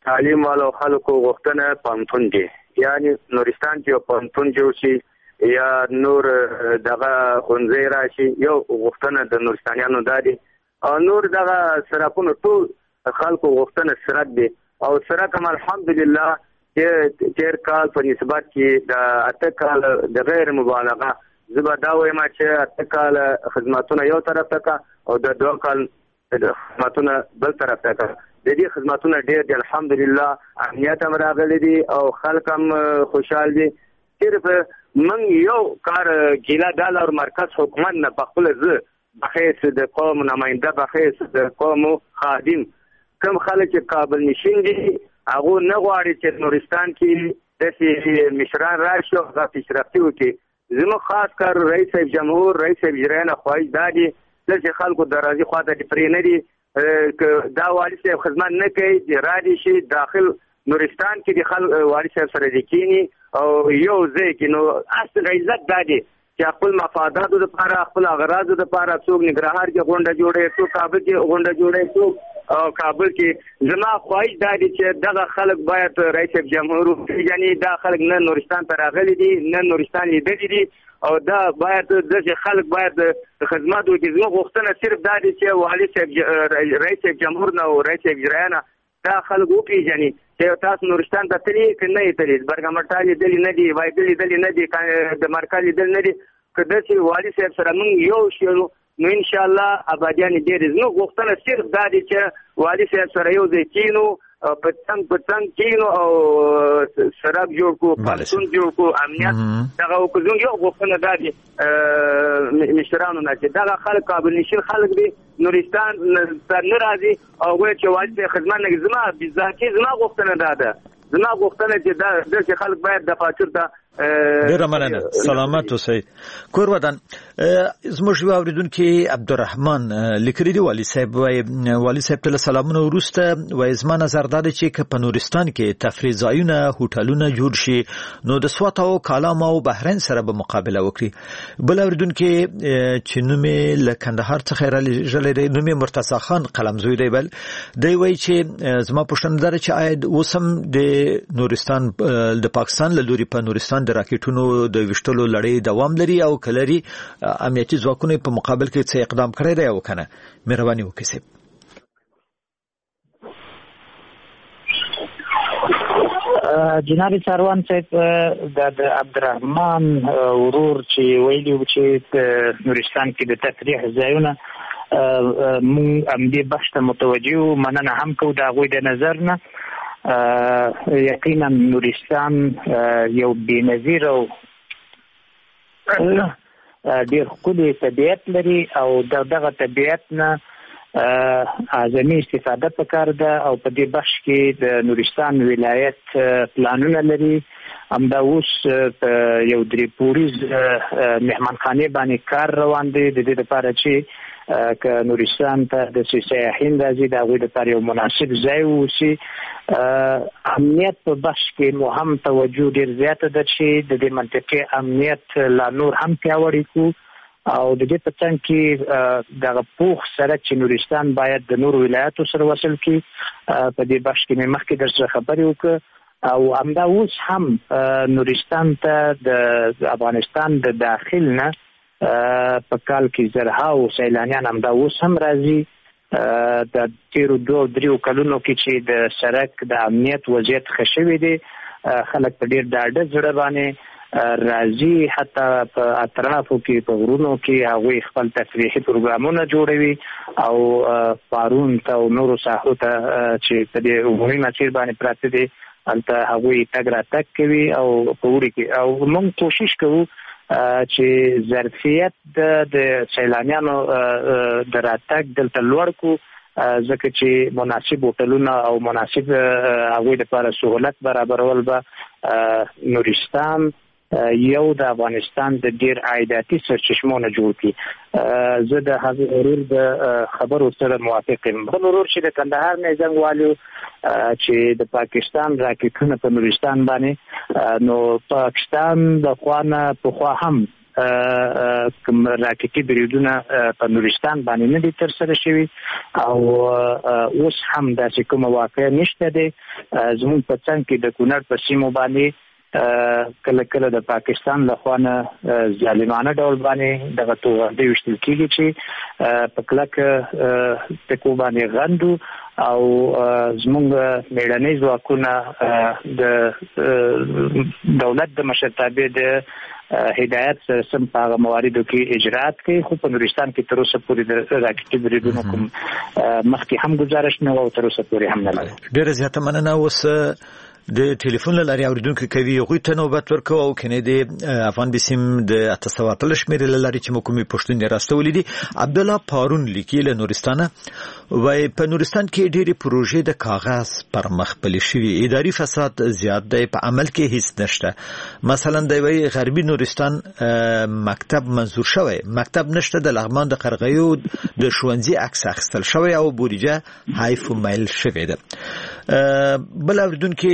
تعلیم والو خلکو غوښتنه پانتون دی، یعنی نورستان کې یو پانتون جوړ شي یا نور دغه خونځې راشي، یو غوښتنه د نورستانیانو دا دی. او نور دغه سرکونه ټول خلکو غوښتنه سرک دی، او سرک هم الحمدلله چې تیر کال په نسبت کې د اته کال د غیر مبالغه زه به دا وایم چې اته کال خدماتونه یو طرف ته کا او د دوه کال خدماتونه بل طرف ته کا. د دې خدماتونه ډېر دي الحمدلله، امنیت هم راغلی دی او خلک هم خوشحال دي. صرف من یو کار ګیله ډالر مرکز حکومت نه په خپل زه بخیس د قوم نماینده بخیس د قوم خادم کوم خلک چې قابل نشین دي هغه نه غواړي چې نورستان کې داسې مشران راشي او هغه پیشرفتي وکړي. زموږ خاص کار رئیس صاحب جمهور رئیس صاحب اجرایه خواهش دا دی چې خلکو د راضي خواته پرې نه دي دا والي صاحب خدمت نه کوي د رادي شي داخل نورستان کې د خلک والي صاحب سره د کینی او یو ځای کې نو اصل عزت دا دی چې خپل مفاداتو لپاره خپل اغراضو لپاره څوک نګرهار کې غونډه جوړي، څوک کابل کې غونډه جوړي، څوک او کابل کې. زما خواهش دا دی چې دغه خلک باید رئیس جمهور یعنی دا خلک نه نورستان ته راغلي دي نه نورستان لیدلي دي او دا باید دغه خلک باید خدمات وکړي. زما غوښتنه صرف دا دی چې والي صاحب رئیس جمهور نه او رئیس اجرایه نه دا خلک وپېژني چې تاسو نورستان ته تللی که نه یې تللی، برګمټا لیدلي نه دي، وایګل لیدلي نه دي، د مرکه لیدل نه دي. که داسې والي صاحب سره موږ یو شو نو انشاءالله آبادیان ډېرې. زموږ غوښتنه صرف دا دی چې والي صاحب سره یو ځای کینو په څنګ په څنګ کینو او سړک جوړ کړو، پانتون جوړ کړو، امنیت دغه وکړو. زموږ یو غوښتنه دا دی مشرانو نه چې دغه خلک قابل نشین خلک دي نورستان ته نه راځي او وایي چې والي صاحب خدمت نه کوي. زما بذاتي زما غوښتنه دا ده زما غوښتنه چې دا داسې خلک باید د فاچر ته ډیره مننه. سلامت اوسئ. کور ودان زموږ یو اوریدونکي عبدالرحمن لیکلي دی والي صاحب وایي والي صاحب ته سلامونه وروسته وایي زما نظر دا دی چې که په نورستان کې تفریح ځایونه هوټلونه جوړ شي نو د سوات او کالام او بحرین سره به مقابله وکړي. بل اوریدونکي چې نوم یې له کندهار څخه راغلی دی نوم یې مرتضی خان قلمزوی دی بل دی وایي چې زما پوښتنه دا چې آیا اوس هم د نورستان د پاکستان له لوري په نورستان د راکټونو د وشتلو لړۍ دوام لري او کلري امنیتي ځواکونو په مقابل کې څه اقدام کړی دی او کنه مهرباني وکړئ. جناب سروان صاحب د عبدالرحمن ورور چې ویلي چې نورستان کې د تفریح ځایونه مونږ هم دې بحث ته متوجه وو، مننه هم کوو د هغوی د نظر نه. یقینا نورستان یو بېنظیر او ډېر ښکلی طبیعت لري او دغه طبیعت نه اعظمي استفاده پکار ده او په دې بخش کې د نورستان ولایت پلانونه لري. همدا اوس یو درې پوړیز مهمانخانې باندې کار روان دی د دې لپاره چې که نورستان ته د سیاحین راځي د هغوی لپاره یو مناسب ځای واوسي. امنیت په بخش کې مو هم توجه ډېر زیاته ده چې د دې منطقې امنیت لا نور هم پیاوړی کړو او د دې په څنګ کې دغه پوخ سړک چې نورستان باید د نورو ولایاتو سره وصل کړي په دې بخش کې مې مخکې در سره خبرې وکړه او همدا اوس هم نورستان ته د افغانستان د داخل نه په کال کې زرهاو سیلانیان همدا اوس هم راځي. د تیرو دوه دریو کلونو کې چې د سړک د امنیت وضعیت ښه شوی دی خلک په ډېر ډاډه زړه باندې راځي، حتی په اطرافو کې په غرونو کې هغوی خپل تفریحي پروګرامونه جوړوي او پارون ته او نورو ساحو ته چې په دې عمومي مسیر باندې پراته دي هلته هغوی تګ راتګ کوي او په وړي کې او موږ کوشش کوو چې ظرفیت د سیلانیانو د راتګ دلته لوړ کړو ځکه چې مناسب هوټلونه او مناسب هغوی لپاره سهولت برابرول به نورستان یو د افغانستان د ډیر عایداتي سرچشمونه جوړ کړي. زه د هغه ورور د خبرو سره موافق یم. بل ورور چې د کندهار نه زنګ والو چې د پاکستان راکټونه په نورستان باندې نو پاکستان د خوانه په خوا هم کوم راکټي بریدونه په نورستان باندې نه دي ترسره شوي او اوس هم داسې کومه واقعه نشته دی. زموږ په څنګ کې د کونړ په سیمو باندې کله کله د پاکستان له خوا نه ظالمانه ډول باندې دغه توغندۍ ویشتل کېږي چې په کلکه ټکو باندې غندو او زموږ میړنۍ ځواکونه د دولت د مشرتابه د هدایت سره سم په هغه مواردو کې اجرات کوي. خو په نورستان کې تر اوسه پورې د راکټي بریدونو کوم مخکې هم گزارش نه و او تر اوسه پورې هم نه لري. ډېره زیاته مننه. اوس د ټلیفون لاري اوریدونکو کوي غوي ته نوبت ورکو او کنه د افغان بسیم د اتصالات لشمیر لاري چې مکمې پښتون راستولې دي. عبد الله پارون لیکي له نورستان وای په نورستان کې ډېری پروژې د کاغذ پر مخ پلي شوی، اداري فساد زیات دی، په عمل کې هیڅ نشته. مثلا د وی غربي نورستان مکتب منظور شوی، مکتب نشته، د لغمان د قرغیو د ښوونځي عکس اخیستل شوی او بودیجه حیف مایل شوی ده. بل اوریدونکو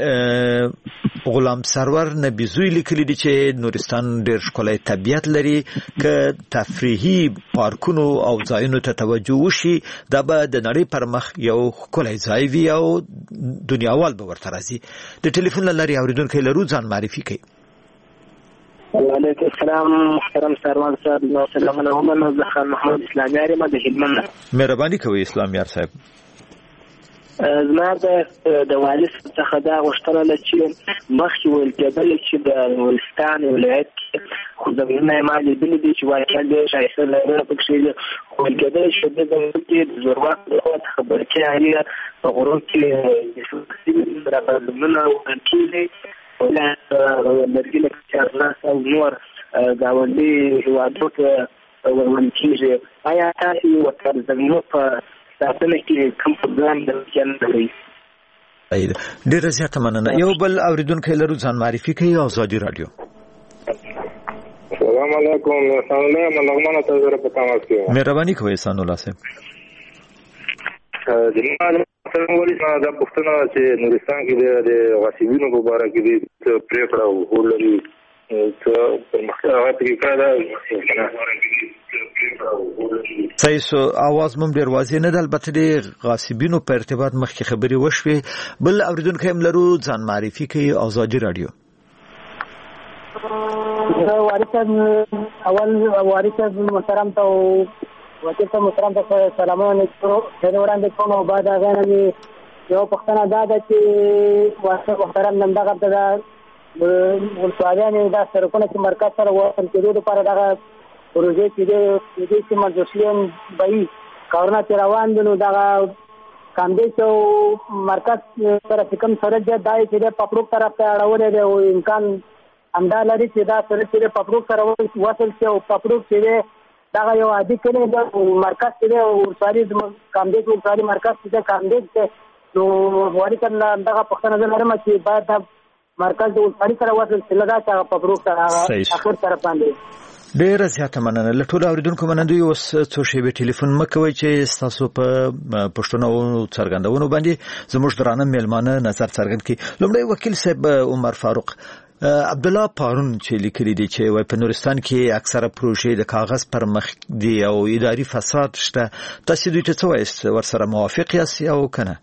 غلام سرور نبیزوی لیکلی دی چې نورستان ډېر ښکلی طبیعت لري، که تفریحي پارکونو او ځایونو ته توجه وشي دا به د نړۍ پر مخ یو ښکلی ځای وي او دنیاوال به ورته راځي. د ټلیفون له لارې اوریدونکی لرو، ځان معرفي کوي. وعلیکم السلام محترم سروان صاحب. نو سلامونه هم زه خان محمد اسلام یار ما د هلمند. مهرباني کوي اسلام یار صاحب. زما د والي څخه دا غوښتنه ده چې مخکې ویل کېدل چې د نورستان ولایت کې خو زمینه یې ما لیدلي دي چې واقعا ډېر ښایسته ځایونه پکښې دي، خو ویل کېدل چې د زمونږ کې د زورواک د خوا څخه برقي الې په غرو کې راپرلمنونه وکړل کېږي لرګي لکه چارمغز او نور ګاونډي هېوادو ته ورول کېږي. آیا تاسې ورته د زمینو په ساتنه کې کوم پروګرام درلودی؟ ډېره زیاته مننه. یو بل اوریدونکی لرو، ځان معرفي کوي. ازادي رادیو. السلام علیکم. احسان الله ملغمانه ته زره په تماس کې. مهرباني کوي احسان الله صاحب. جناب څنګه دا پښتنه چې نورستان کې د غصبینو په اړه کې د پریکړه ولري څه پرمختګ کې کړه. صحیح سو आवाज مم ډیر واضح نه ده، البته د غاصبینو په ارتباط مخکې خبري وشوي. بل اوریدونکو هم لرو، ځان معرفي کوي. ازادي رادیو. وارث اول وارث محترم ته وکیل ته محترم ته سلامونه کوم وړاندې کوم او بعد هغه نه یو پښتنه دا ده چې واسه محترم نن دغه د ولسوالیانو دا سرکونه چې مرکز سره وصل کېدو لپاره دغه پروژې چې د دې چې مجلسین بای کارونه روان دي، نو دغه کاندې او مرکز سره کوم سره د دای چې د پپړو طرف ته اړولې دی او امکان همدا لري چې دا سره چې د پپړو سره وصل شي او پپړو چې دغه یو عادي کړي د مرکز چې د ورساري کاندې ورساري مرکز چې د کاندې نو واري کله دغه پښتنه لرم چې باید مرکز د ورساري سره وصل شي لږه چې پپړو سره اخر طرف باندې. ډېره زیاته مننه. له ټولو اوریدونکو منندوی. اوس څو شیبې ټلیفون مه کوئ چې ستاسو په پوښتنو او څرګندونو باندې زموږ درانه میلمانه نظر څرګند کړي. لومړی وکیل صاحب عمر فاروق، عبد الله پارون چې لیکلي دي چې وای په نورستان کې اکثره پروژې د کاغذ پر مخ دي او اداري فساد شته، تاسو دوی ته څه وایست؟ ورسره موافق یاست او کنه؟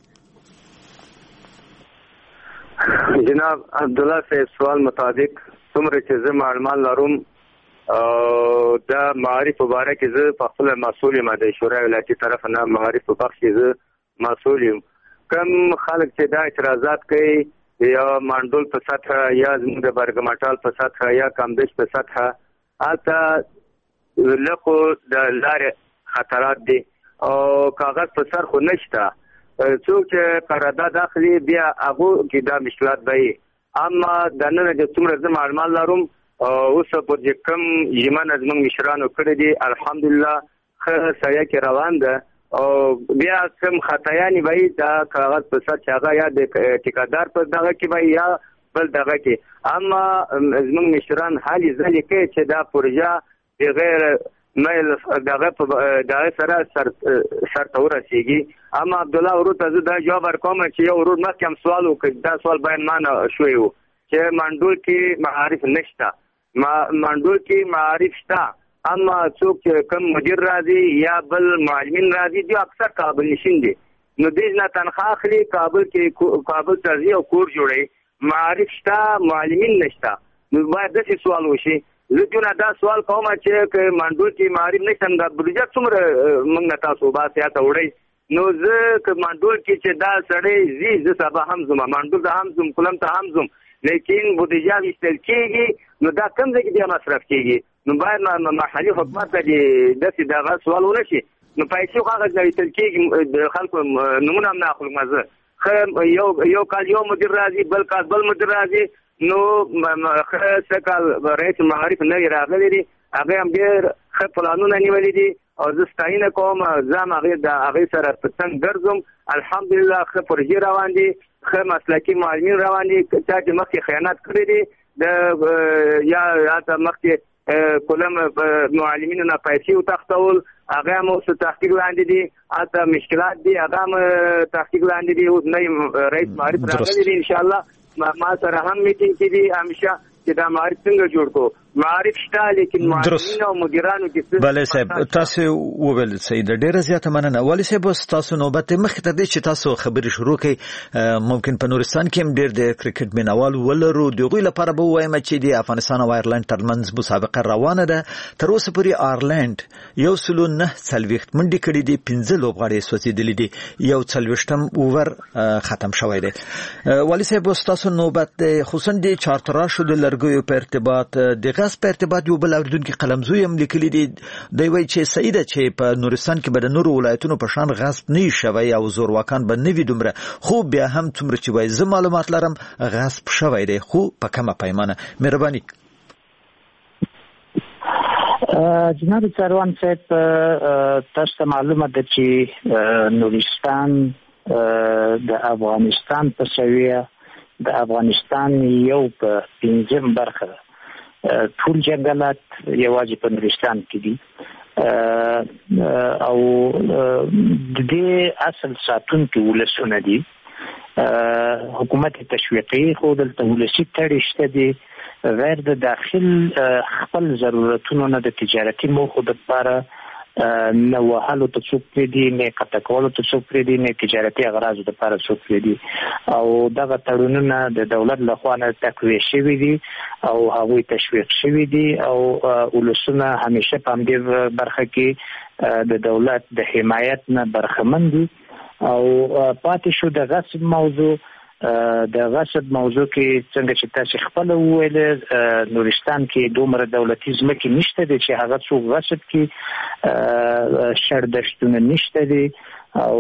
جناب عبد الله صاحب سوال مطابق څومره چې زه معلومات لرم دا معارف مبارک زه په خپل مسؤل یم، د شورای ولایتي طرف نه معارف په بخش زه مسؤل یم. کم خلک چې دا اعتراضات کوي یا مانډول په سطح یا زموږ د برګمټال په سطح یا کامدش په سطح، هلته لکه د لارې خطرات دي او کاغذ په سر خو نشته. څوک چې قرارداد اخلي بیا هغو کې دا مشکلات به وي. اما د نن د څومره زه معلومات لرم اوس په دې کوم ژمنه زموږ مشرانو کړې دي الحمدلله ښه سایه کې روان ده او بیا کوم خطایانې به دا کاغذ په سر چې هغه یا د ټیکادار په دغه کې به یا بل دغه کې. اما زموږ مشران حالې ځلې کوي چې دا پروژه بغیر میل دغه دغه سره سر سر ته ورسیږي. اما عبدالله ورور ته زه دا جواب ورکوم چې یو ورور مخکې هم سوال وکړ، دا سوال باید معنا شوی و چې منډول کې معارف نشته. ما منډول کې معارف شته، اما څوک کم مدیر راځي یا بل معلمین راځي دی اکثر کابل نشین دي، نو دې نه تنخواه اخلي، کابل کې کابل ته ځي او کور جوړي، معارف شته معلمین نشته. نو باید داسې سوال وشي. زه جونه دا سوال کوم چې منډول کې معارف نشته دا بریجه څومره موږ نه تاسو باسي ته وړي. نو زه که منډول کې چې دا سړی زی زه سبا هم زما منډول ته هم زم کلم ته هم زم، لیکن بودیجه ویستل کېږي نو دا کم ځای کې بیا مصرف کېږي. نو باید محلي حکومت ته داسې دغه سوال ونه شي. نو پیسې خو هغه ویستل کېږي، د خلکو نومونه هم نه اخلو. مزه ښه یو یو کال یو مدیر راځي، بل کال بل مدیر راځي، نو ښه څه کال رئیس معارف نوي راغلی دي، هغې هم ډېر ښه پلانونه نیولي دي او زه ستاینه کوم. زه هم هغې د هغې سره په څنګ ګرځم. الحمدلله ښه پروژې روان دي، ښه مسلکي معلمین روان دي. چا چې مخکې خیانت کړی دی د یا هلته مخکې کلم معلمینو نه پیسې وتښتول، هغه هم اوس تحقیق لاندې دي. هلته مشکلات دي، هغه هم تحقیق لاندې دي. اوس نوی رئیس معارف راغلی دي، انشاءالله ما سره هم میټینګ کې دي همیشه چې دا معارف څنګه جوړ کو. معارف شته لیکن معلمین او مدیرانو کې بله صاحب تاسو وویل سید ډېره زیاته مننه. والي صاحب تاسو نوبت مخکې تر دې چې تاسو خبرې شروع کړئ، ممکن په نورستان کې هم ډېر د کرکټ مینوال ولرو، د هغوی لپاره به ووایم چې د افغانستان او آیرلند ترمنځ مسابقه روانه ده. تر اوسه پورې آیرلند یو سلو نه څلوېښت منډې کړي دي، پنځه لوبغاړي یې سوځېدلي دي، یو څلوېښتم اوور ختم شوی دی. والي صاحب تاسو نوبت دی، خصوصا د چارتراشو د لرګیو په ارتباط د غصب په ارتباط یو بل اوریدونکي قلمزوی هم لیکلي دي، دی وایي چې صحیح ده چې په نورستان کې به د نورو ولایتونو په شان غصب نه وي شوی او زورواکان به نه وي دومره، خو بیا هم څومره چې وایي زه معلومات لرم غصب شوی دی، خو په کمه پیمانه. مهرباني. جناب سروان صاحب تاسو ته معلومه ده چې نورستان د افغانستان په سویه د افغانستان یو په پنځم برخه ده. ټول جنگلات یوازې په نورستان کې دي او د دې اصل ساتونکي ولسونه دي. حکومت تشویقي خو دلته ولسي تړي شته دي، غیر د داخل خپل ضرورتونو نه د تجارتي موخو دپاره نه وهلو ته څوک پرېږدي، نه قطع کولو ته څوک پرېږدي، نه تجارتي اغراضو دپاره څوک پرېږدي. او دغه تړونونه د دولت لخوا نه تقویه شوي دي او هغوی تشویق شوي دي او ولسونه همیشه په همدې برخه کې د دولت د حمایت نه برخمن دي. او پاتې شو د غصب موضوع. د غصب موضوع کې څنګه چې تاسو خپل وویل نورستان کې دومره دولتي ځمکې نشته دي چې هغه څوک غصب کړي، شردشتونه نشته دي او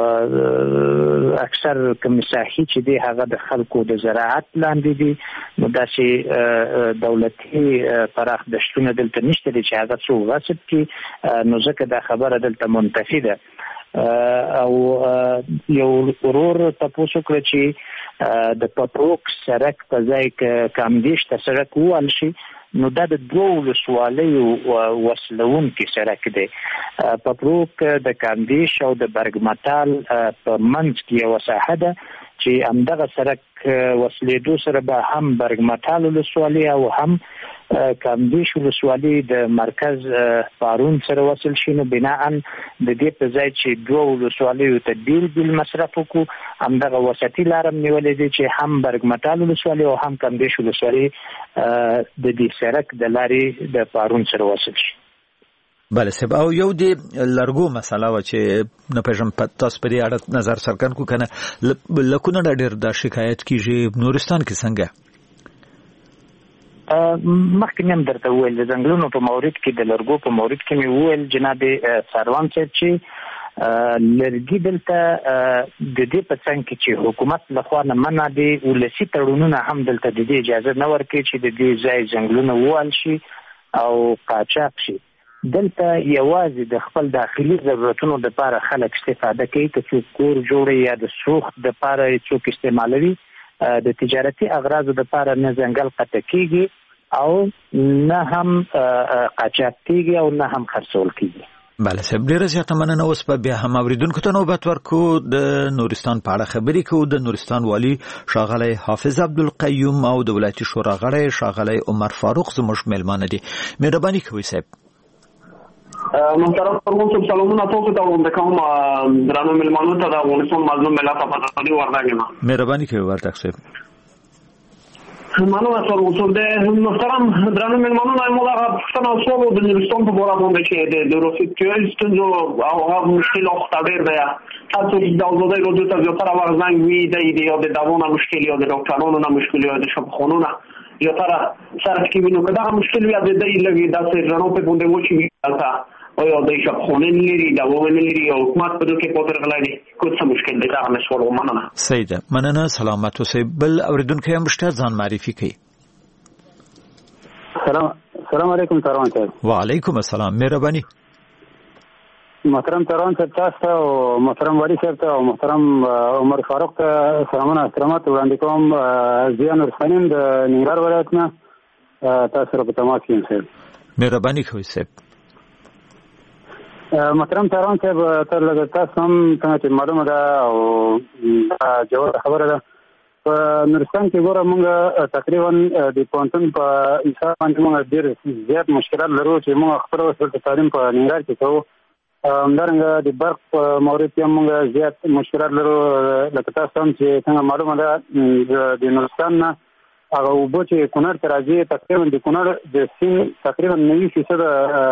اکثر کوم ساحې چې دي هغه د خلکو د زراعت لاندې دي. نو داسې دولتي پراخ دشتونه دلته نشته دي چې هغه څوک غصب کړي، نو ځکه دا خبره دلته منتفي ده. او یو ورور تاسو کړ چې د پټروک سرک په ځای کې کامدیش ته سرک ووال شي، نو دا د دوه ولسوالیو وصلونکي سرک دی. پټروک د کامدیش او د برګمټال په منځ کې یوه ساحه ده چې همدغه سرک وصلېدو سره به هم برګمټال ولسوالي او هم کامدیش ولسوالي د مرکز پارون سره وصل شي. نو بناءً د دې په ځای چې دوه ولسوالیو ته بیل بیل مصرف وکړو، همدغه وسطي لار هم نیولې دی چې هم برګمټال ولسوالي او هم کامدیش ولسوالي د دې سرک د لارې د پارون سره وصل شي. بله صاحب، او یو د لرګو مسله وه چې نه پېژنم تاسو په دې اړه نظر څرګند کړو که نه، لکونه ډېر دا شکایت کېږي نورستان کې څنګه؟ مخکې مې هم درته وویل د ځنګلونو په مورد کې د لرګو په مورد کې مې وویل جناب سروان صاحب چې لرګي دلته د دې په څنګ کې چې حکومت لخوا نه منع دي، ولسي تړونونه هم دلته د دې اجازه نه ورکوي چې د دې ځای ځنګلونه ووهل شي او قاچاق شي. دلته یوازې د خپل داخلي ضرورتونو دپاره خلک استفاده کوي، که څوک کور جوړوي یا د سوخت دپاره څوک استعمالوي. د تجارتي اغراضو دپاره نه ځنګل قطع کېږي او نه هم قاچاق کېږي او نه هم خرڅول کېږي. بله صاحب ډیره زیاته مننه. اوس په بیا هم اوریدونکو ته نوبت ورکو د نورستان په اړه خبرې کوو. د نورستان والی ښاغلی حافظ عبدالقیوم او د ولایتي شورا غړی ښاغلی عمر فاروق زموږ میلمانه دي. مهرباني کوئ صاحب. محترم پروان صاحب سلامونه تاسو ته وړاندې کوم. درنو میلمانو ته د افغانستان مظلوم ملت په تقدیر ورداګم. مهرباني کوئ ورداګ صاحب. مننه پروان صاحب. د محترم درنو میلمانو نو موږ پښتنه سوالو د نورستان په اړه باندې چې د روسیکټوال ستونزو او هغه مشکلات تابع دی. تاسو د داوودای رو د تاسو لپاره ورزنګ وی دی د داوونه مشکل یا د ډاکټرانو نه مشکل یا د شفاخانو یا تر سره کې وینو کدا مشکل وي د دې لګي د سرانو په باندې وچی تا او یا د شفاخانو لري دا وونه لري او حکومت په دې کې پاتره غلای کوم څه مشکل دی دا مشوره مننه. سیده مننه سلامت اوسئ. بل اوریدونکو هم شته ځان معرفي کړئ. سلام سلام علیکم تروان صاحب. وعلیکم السلام. مهرباني. محترم تروان صاحب تاسو او محترم ولی صاحب ته او محترم عمر فاروق ته سلامونه احترامات وړاندې کوم. زیان ورسپنین د ننګرهار ولایت نه تاسو سره په تماس کې یم. مهرباني کوئ صاحب. محترم تروان صاحب تر لږ تاسو هم څنګه چې معلومه ده او جواب خبره ده په نورستان کې ګوره موږ تقریبا د پوهنتون په حساب باندې موږ ډېر زیات مشکلات لرو چې موږ خپل وسیله تعلیم په ننګرهار کې کوو. همدارنګه د برق په مورد کې موږ زیات مشکلات لرو. لکه تاسو هم چې څنګه معلومه ده د نورستان نه هغه اوبه چې کونړ ته راځي تقریبا د کونړ د سیند تقریبا نوي فیصده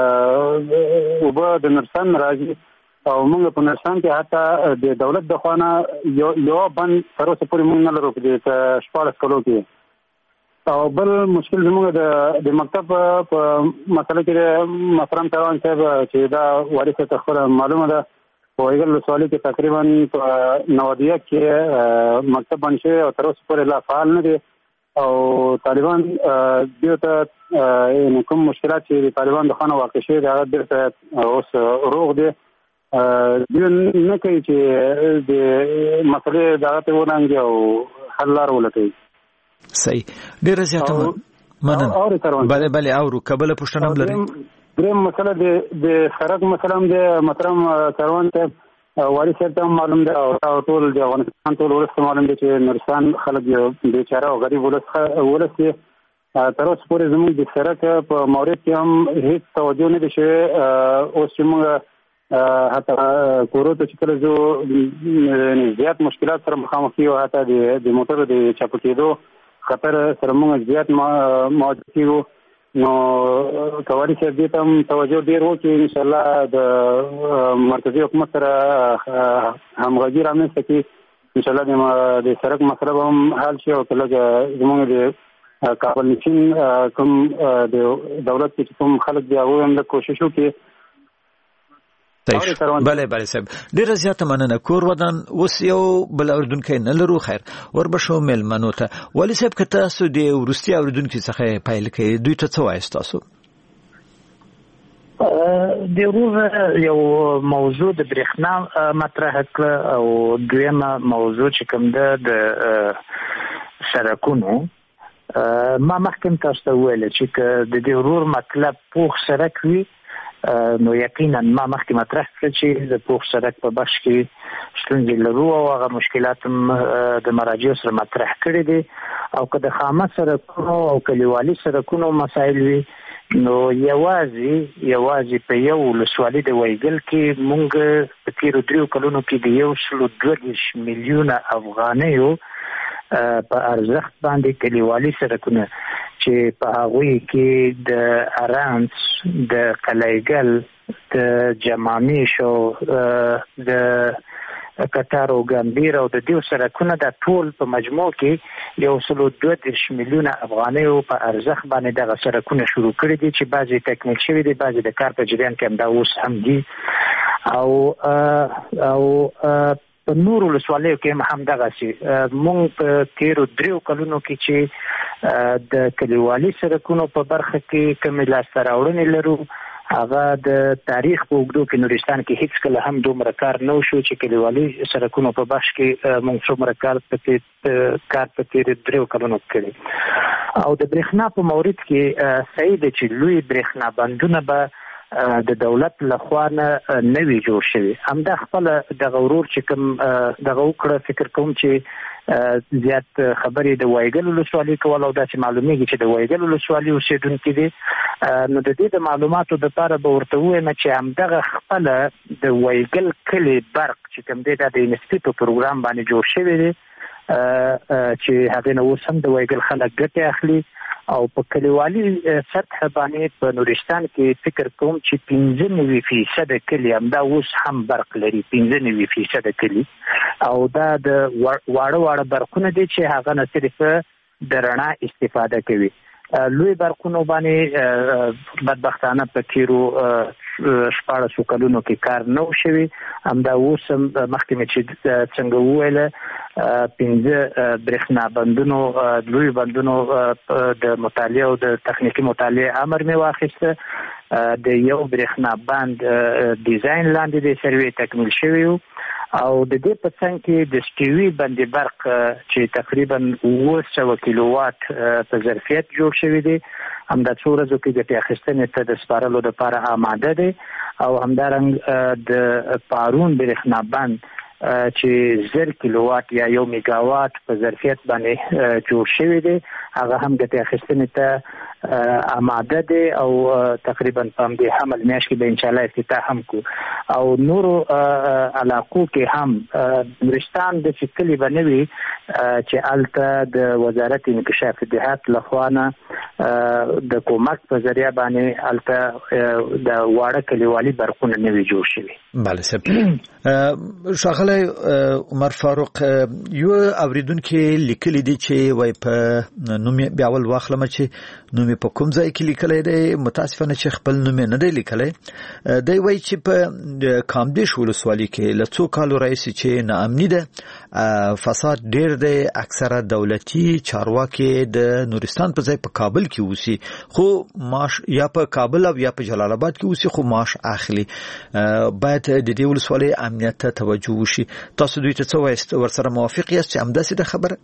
اوبه د نورستان راځي او موږ په نورستان کې حتی د دولت د خوا نه یو بند تر اوسه پورې موږ نه لرو په شپاړس کلو کې. او بل مشکل زموږ د مکتب په مسله کې محترم تروان صاحب چې دا وارث ته خبره معلومه ده په ایګل ولسوالۍ کې تقریبا په نوادیه کې مکتب بند شوی او تر اوسه پورې لا فعال نه دی او طالبان دیو ته کوم مشکلات چې طالبان د خانه واقع شوی دا ډېر اوس روغ دی. دیو نه کوي چې د مسلې دغه ته ورانګي او حل لار ولټوي. صحیح ډېر زیاته مننه. بله بله اورو کبله پوښتنه هم لري. دریم مسله د سرک مسله هم د محترم تروان صاحب واري صاحب ته معلوم ده او ټول د افغانستان ټول ولس معلوم دي چې نورستان خلک بیچاره او غریب ولس ولس دي. تر اوسه پورې زموږ د سرک په مورد کې هم هیڅ توجه نه دي شوی. اوس چې موږ حتی کورو ته چې کله زه زیات مشکلات سره مخامخ یو حتی د موټرو د چاپه کېدو خطر سره موږ زیات مواجه کېږو. نو کوالي صاحب دې ته هم توجه ډېر وکړي انشاءالله د مرکزي حکومت سره همغږي رامنځته کړي انشاءالله د سرک مسله به هم حل شي او که لږ زموږ د کابل نشین کوم د دولت کې کوم خلک دي هغوی هم لږ کوشش وکړي. بله بله صاحب ډیره زیاته مننه. کور ودان اوس یو بل اوریدونکی نه لرو. خیر وربشو میلمنو ته. ولی صاحب که تاسو د وروستي اوریدونکي څخه پیل کوئ دوی ته څه وایاست تاسو؟ د ورور یو موضوع د برېښنا مطرح کړه او دویمه موضوع چې کوم ده د سرکونو. ما مخکې تاسو ته ویل چې د دې ورور مطلب پوخ سرک وي نو یقینا ما مخکې مطرح کړ چې د پوخ سرک په بخش کې ستونزې لرو او هغه مشکلات د مراجعو سره مطرح کړي دي او که د خامه سرکونو او کلیوالي سرکونو مسایل وي نو یوازې یوازې په یو ولسوالۍ د وایګل کې موږ په تیرو دریو کلونو کې د یو سلو دوه دېرش میلیونه افغانیو په ارزښت باندې کلیوالي سرکونه چې په هغوی کې د ارانس د قلعهګل د جمامیش او د کتار او ګمبیر او د دې سرکونه د ټول په مجموع کې یو سلو دوه دېرش میلیونه افغانیو په ارزښت باندې دغه سرکونه شروع کړي دي چې بعضې تکمیل شوي دي بعضې د کار په جریان کې همدا اوس هم دي او او په نورو ولسوالیو کې هم دغسې موږ په تیرو دریو کلونو کې چې د کلیوالي سرکونو په برخه کې کومې لاسته راوړنې لرو هغه د تاریخ په اوږدو کې نورستان کې هیڅ کله هم دومره کار نه وشو چې کلیوالي سرکونو په بخش کې موږ څومره کار په کار په تیرو دریو کلونو کړی او د برېښنا په مورد کې صحیح ده چې لوی برېښنا بندونه به د دولت لخوا نه نوي جوړ شوی. همدا خپل د غورور چې کوم د غوکړه فکر کوم چې زیات خبرې د وایګل ولسوالۍ کول او داسې معلومیږي چې د وایګل ولسوالۍ اوسیدونکو دي. نو د دې د معلوماتو د لپاره به ورته وایم چې همدغه خپل د وایګل کلی برق چې کوم دی د انسپی په پروګرام باندې جوړ شوی دی چې هغه نو سم د وایګل خلک ګټه اخلي او په کلیوالي سطح باندې په نورستان کې فکر کوم چې پنځه نوي فیصد کلی همدا اوس هم برق لري، پنځه نوي فیصد کلی، او دا د واړه واړه برقونه دي چې هغه نه صرف د رڼا استفاده کوي. لوی برقونو باندې بدبختانه په تیرو شپاړسو کلونو کې کار نه شوی. همدا اوس مخکې مې چې څنګه وویله پنځه برېښنا بندونو لوی بندونو د مطالعه او د تخنیکي مطالعه امر مې واخیسته. د یو برېښنا بند ډیزاین لاندې د سروې تکمیل شوی او د دې په څنګ کې د سټیوي باندې برق چې تقریبا اوه سوه کیلو وات په ظرفیت جوړ شوی دی همدا څو ورځو کې د اخیستنې ته د سپارلو لپاره آماده دی. او همدارنګه د پارون برېښنا بند چې زر کیلو وات یا یو میگا وات په ظرفیت باندې جوړ شوی دی هغه هم د اخیستنې ته آماده دی او تقریبا په دې حمل میاشت کې به ان شاء الله افتتاح هم کو. او نورو علاقو کې هم نورستان د شکلې بنوي چې الته د وزارت انکشاف دیهات لخوا نه د کومک په ذریعہ باندې الته د واړه کلیوالي برقونه نوي جوړ شوي. بله صاحب شاغله عمر فاروق یو اوریدونکو لیکلي دي چې وای په نوم بیا ول واخلم چې نوم په کوم ځای کې لیکلی دی، متاسفانه چې خپل نوم نه دی لیکلی. دی وای چې په کامدیش ولسوالۍ کې له څو کالو راهیسې چې ناامني ده، فساد ډیر دی، اکثره دولتي چارواکي د نورستان په ځای په کابل کې اوسي، خو معاش یا په کابل او یا په جلال آباد کې اوسي خو معاش اخلي. باید د دې ولسوالۍ امنیت ته توجه وشي. تاسو دوی ته څه وایست؟ ورسره موافق یاست چې همداسې ده خبره؟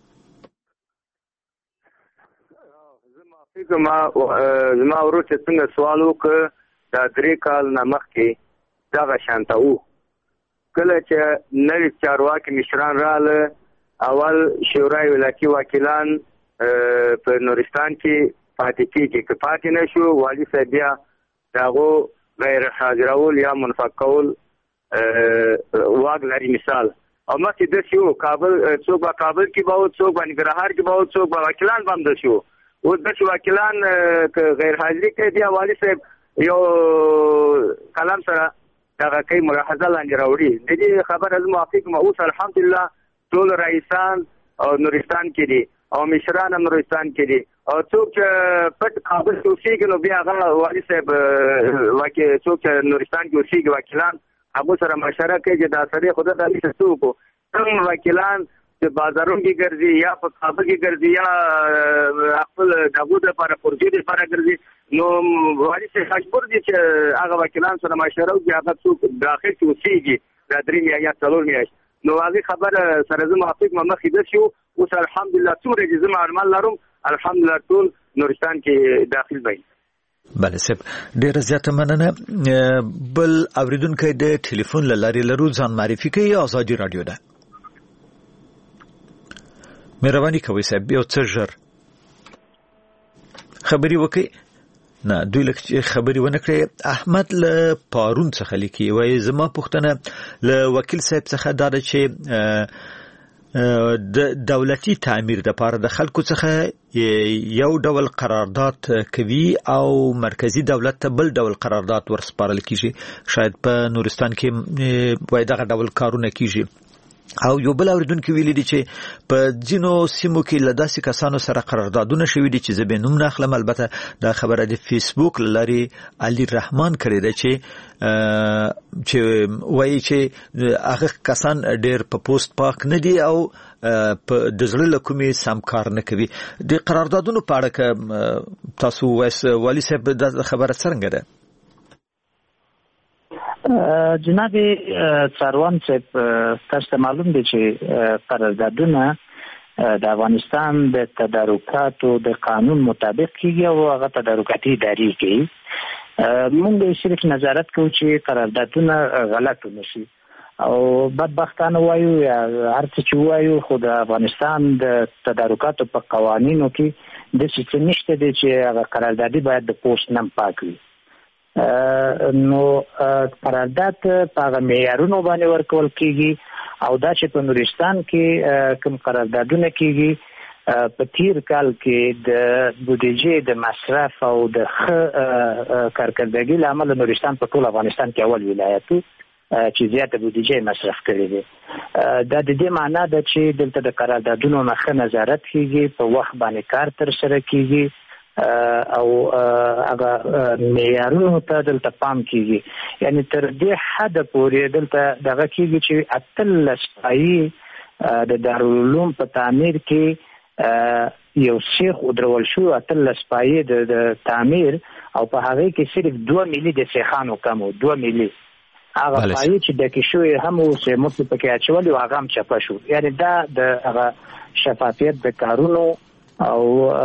زما زما ورور چې څنګه سوال وکړ دا درې کال نه مخکې دغه شانته وو. کله چې نوي چارواکي مشران راغله، اول شورای ولایتي وکیلان په نورستان کې پاتې کېږي، که پاتې نه شو والي صاحب بیا د هغو غیر حاضرول یا منفق کول واک لري. مثال او مخکې داسې وو کابل څوک به کابل کې به وو، څوک به ننګرهار کې به وو، څوک به وکیلان به هم داسې وو. اوس داسې وکیلان که غیر حاضري کوي بیا والي صاحب یو قلم سره دغه کوي ملاحظه لاندې راوړي. د دې خبره زه موافق یم. اوس الحمدلله ټول رئیسان او نورستان کې دي او مشران هم نورستان کې دي او څوک چې پټ کابل کې اوسېږي نو بیا هغه والي صاحب څوک چې نورستان کې اوسېږي وکیلان هغو سره مشوره کوي چې دا سړی خو دغه هلته څه وکړو. کوم وکیلان چې بازارونو کې ګرځي یا په کابل کې ګرځي یا خپل دغو دپاره پروژې دپاره ګرځي، نو والي صاحب مجبور دي چې هغه وکیلان سره مشوره وکړي هغه څوک داخل کې اوسېږي دا درې میاشتې یا څلور میاشتې. نو هغې خبره سره زه موافق یم. مخکې داسې وو، اوس الحمدلله څومره چې زه معلومات لرم الحمدلله ټول نورستان کې داخل به. بله صاحب ډیره زیاته مننه. بل اوریدونکی د ټلیفون له لارې لرو، ځان معرفي کوي. ازادي راډیو ده، مهرباني کوئ صاحب یو څه ژر خبري وکړئ. نه دوی لکه خبري ونه کړې. احمد له پارون څخه لیکي، وایي زما پوښتنه له وکیل صاحب څخه دا ده چې د دولتي تعمیر دپاره د خلکو څخه یو ډول قرارداد کوي او مرکزی دولت ته بل ډول قرارداد ورسپارل کیږي. شاید په نورستان کې وایي دغه ډول کارونه کیږي. او یو بل اوریدونکو ویلي دي چې په ځینو سیمو کې له داسې کسانو سره قراردادونه شوي دي چې زه به نوم نه اخلم. البته دا خبره د فیسبوک له لارې علي رحمان کړې ده چې چې وایي چې هغه کسان ډېر په پوسټ پاک نه دي او په د زړه له کومې سم کار نه کوي. د قراردادونو په اړه که تاسو وایس والي صاحب دا خبره څرنګه ده؟ جناب څاروان صاحب تاسو ته معلوم دي چې قراردادونه د افغانستان د تدارکاتو د قانون مطابق کیږي او هغه تدارکاتي ادارې کوي. موږ صرف نظارت کوو چې قراردادونه غلط ونشي او بدبختانه وایو یا هر څه چې وایو خو د افغانستان د تدارکاتو په قوانینو کې د څه نشته دی چې هغه قراردادي باید د پوسټ نم پاک وي. نو قرارداد په هغه معیارونو باندې ورکول کیږي او دا چې په نورستان کې کوم قراردادونه کیږي په تیر کال کې د بودیجې د مصرف او د کارکردګۍ له امله نورستان په ټول افغانستان کې اول ولایت چې زیاته بودیجې مصرف کړې ده. دا د دې معنی ده چې دلته د قراردادونو نه نظارت کیږي، په وخت باندې کار تر سره کیږي او هغه معیارونو ته دلته پام کیږي. یعنی تر دې حد پورې دلته دغه کیږي چې اتلس پایې د دارالعلوم په تعمیر کې یو شیخ ودرول شو، اتلس پایې د تعمیر او په هغه کې صرف دوه ملي د شیخانو کمو دوه ملي هغه پایې چې د کښوی هم اوسه مخ په کې اچول او هغه هم چپه شو. یعنی دا د هغه شفافیت د کارونو او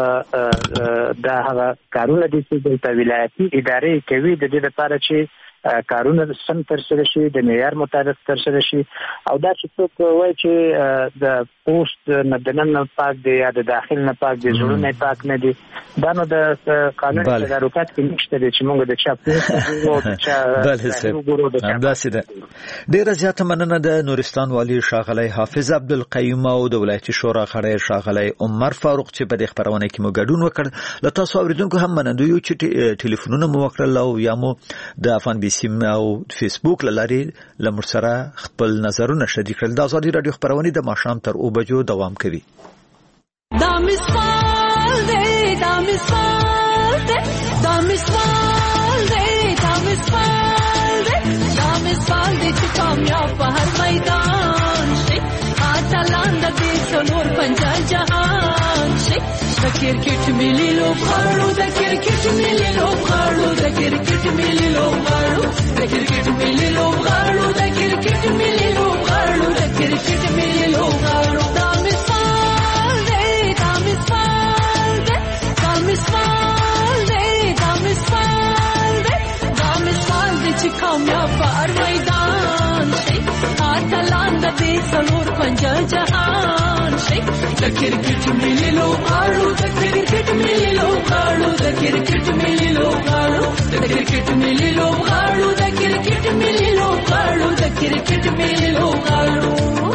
دا هغه کارونه دي چې د ولایتي ادارې کوي د دې لپاره چې کارونه سم تر سره شي، د معیار مطابق تر سره شي. او دا چې څوک وایي چې د پوسټ نه د نن پاک دی یا د داخل نه پاک دی، زړونه پاک نه دي، دا نو د قانون تدارکات کې نشته دی چې موږ د چا پوسټ او د چا وګورو د همداسې ده. ډیره زیاته مننه د نورستان والی ښاغلی حافظ عبدالقیوم او د ولایتي شورا غړی ښاغلی عمر فاروق چې په دې خبرونه کې مو ګډون وکړ. له تاسو اوریدونکو هم مننه یو چې ټلیفونونه مو وکړل او یا مو د افغان بي سیم او فیسبوک لاري لمر سره خپل نظرونه شریک کړل. د ازادي رادیو خبرونه د ماښام تر او بجو دوام کوي. دا مثال دی، دا مثال دی، دا مثال دی، دا مثال دی، دا مثال دی چې کامیاب په هر میدان شي، اتلان د دې څلور پنځه جهان شي. د کرکټ ملي لوبغاړو، د کرکټ ملي لوبغاړو، د کرکټ ملي لوبغاړو، د کرکټ ملي لوبغاړو، د کرکټ ملي لوبغاړو، د کرکټ ملي لوبغاړو. دا مثال دی، دا مثال دی، دا مثال دی، دا مثال دی، دا مثال دی چې کامیاب په هر میدان شي، اتلان د دې څلور پنځه جهان شي. د کرکټ ملي لوبغاړو، د کرکټ ملي لوبغاړو، د کرکټ ملي لوبغاړو، د کرکټ ملي لوبغاړو، د کرکټ ملي لوبغاړو، د کرکټ ملي لوبغاړو.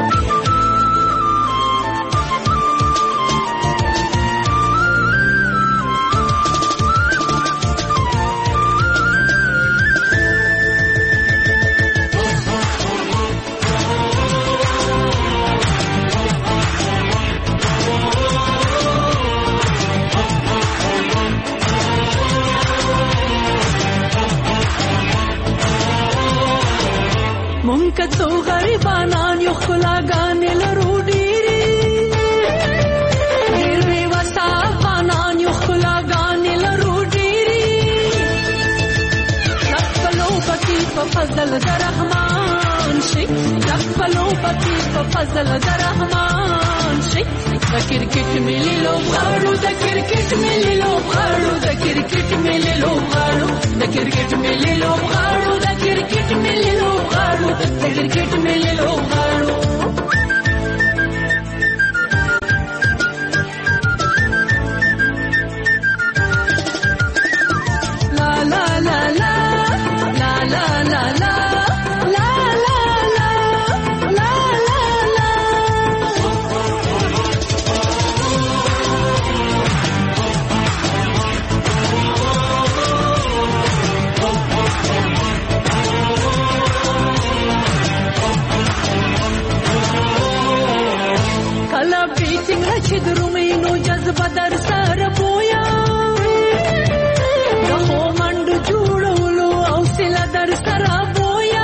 مونږ ته غریبانان یو خلاګانې لرو ډېرې، ډېر بې وسه افغانان یو خلاګانې لرو ډېرې. خپلو پکې په فضل د رحمان شي، خپلو پکې په فضل د رحمان شي. د کرکټ ملي لوبغاړو، د کرکټ ملي لوبغاړو، د کرکټ ملي لوبغاړو، د کرکټ ملي لوبغاړو، د کرکټ ملي لوبغاړو، د کرکټ ملي لوبغاړو. لا لا لا لا لا لا لا لا چې درومینو جذبه در سره بویا، د خو منډو جوړولو حوصله در سره بویا.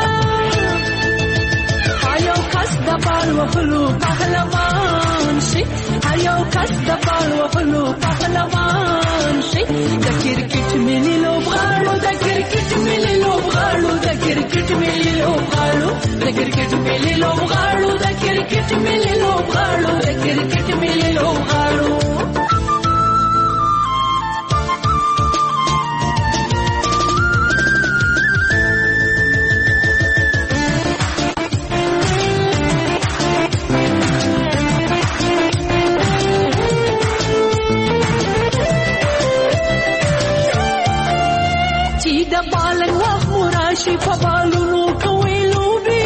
هر یو کس د بال وهلو پهلوان شي، هر یو کس د بال وهلو پهلوان شي. د کرکټ ملي لوبغاړو، د کرکټ ملي لوبغاړو، د کرکټ ملي لوبغاړو، د کرکټ ملي لوبغاړو، د کرکټ ملي لوبغاړو، د کرکټ ملي لوبغاړو. چې د بالن وخت مراشي په بالونو کوي لوبي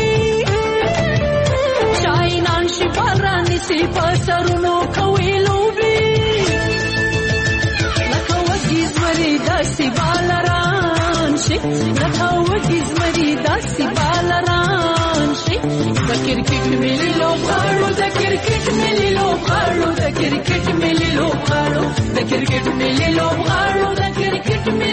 شاینان شي باران سي په سرونو کوي لوبي لکه وګیز مری داسي بالران شي لکه وګیز مری داسي بالران شي د کرکټ ملي لوبغاړو د کرکټ ملي لوبغاړو د کرکټ ملي لوبغاړو د کرکټ ملي لوبغاړو د کرکټ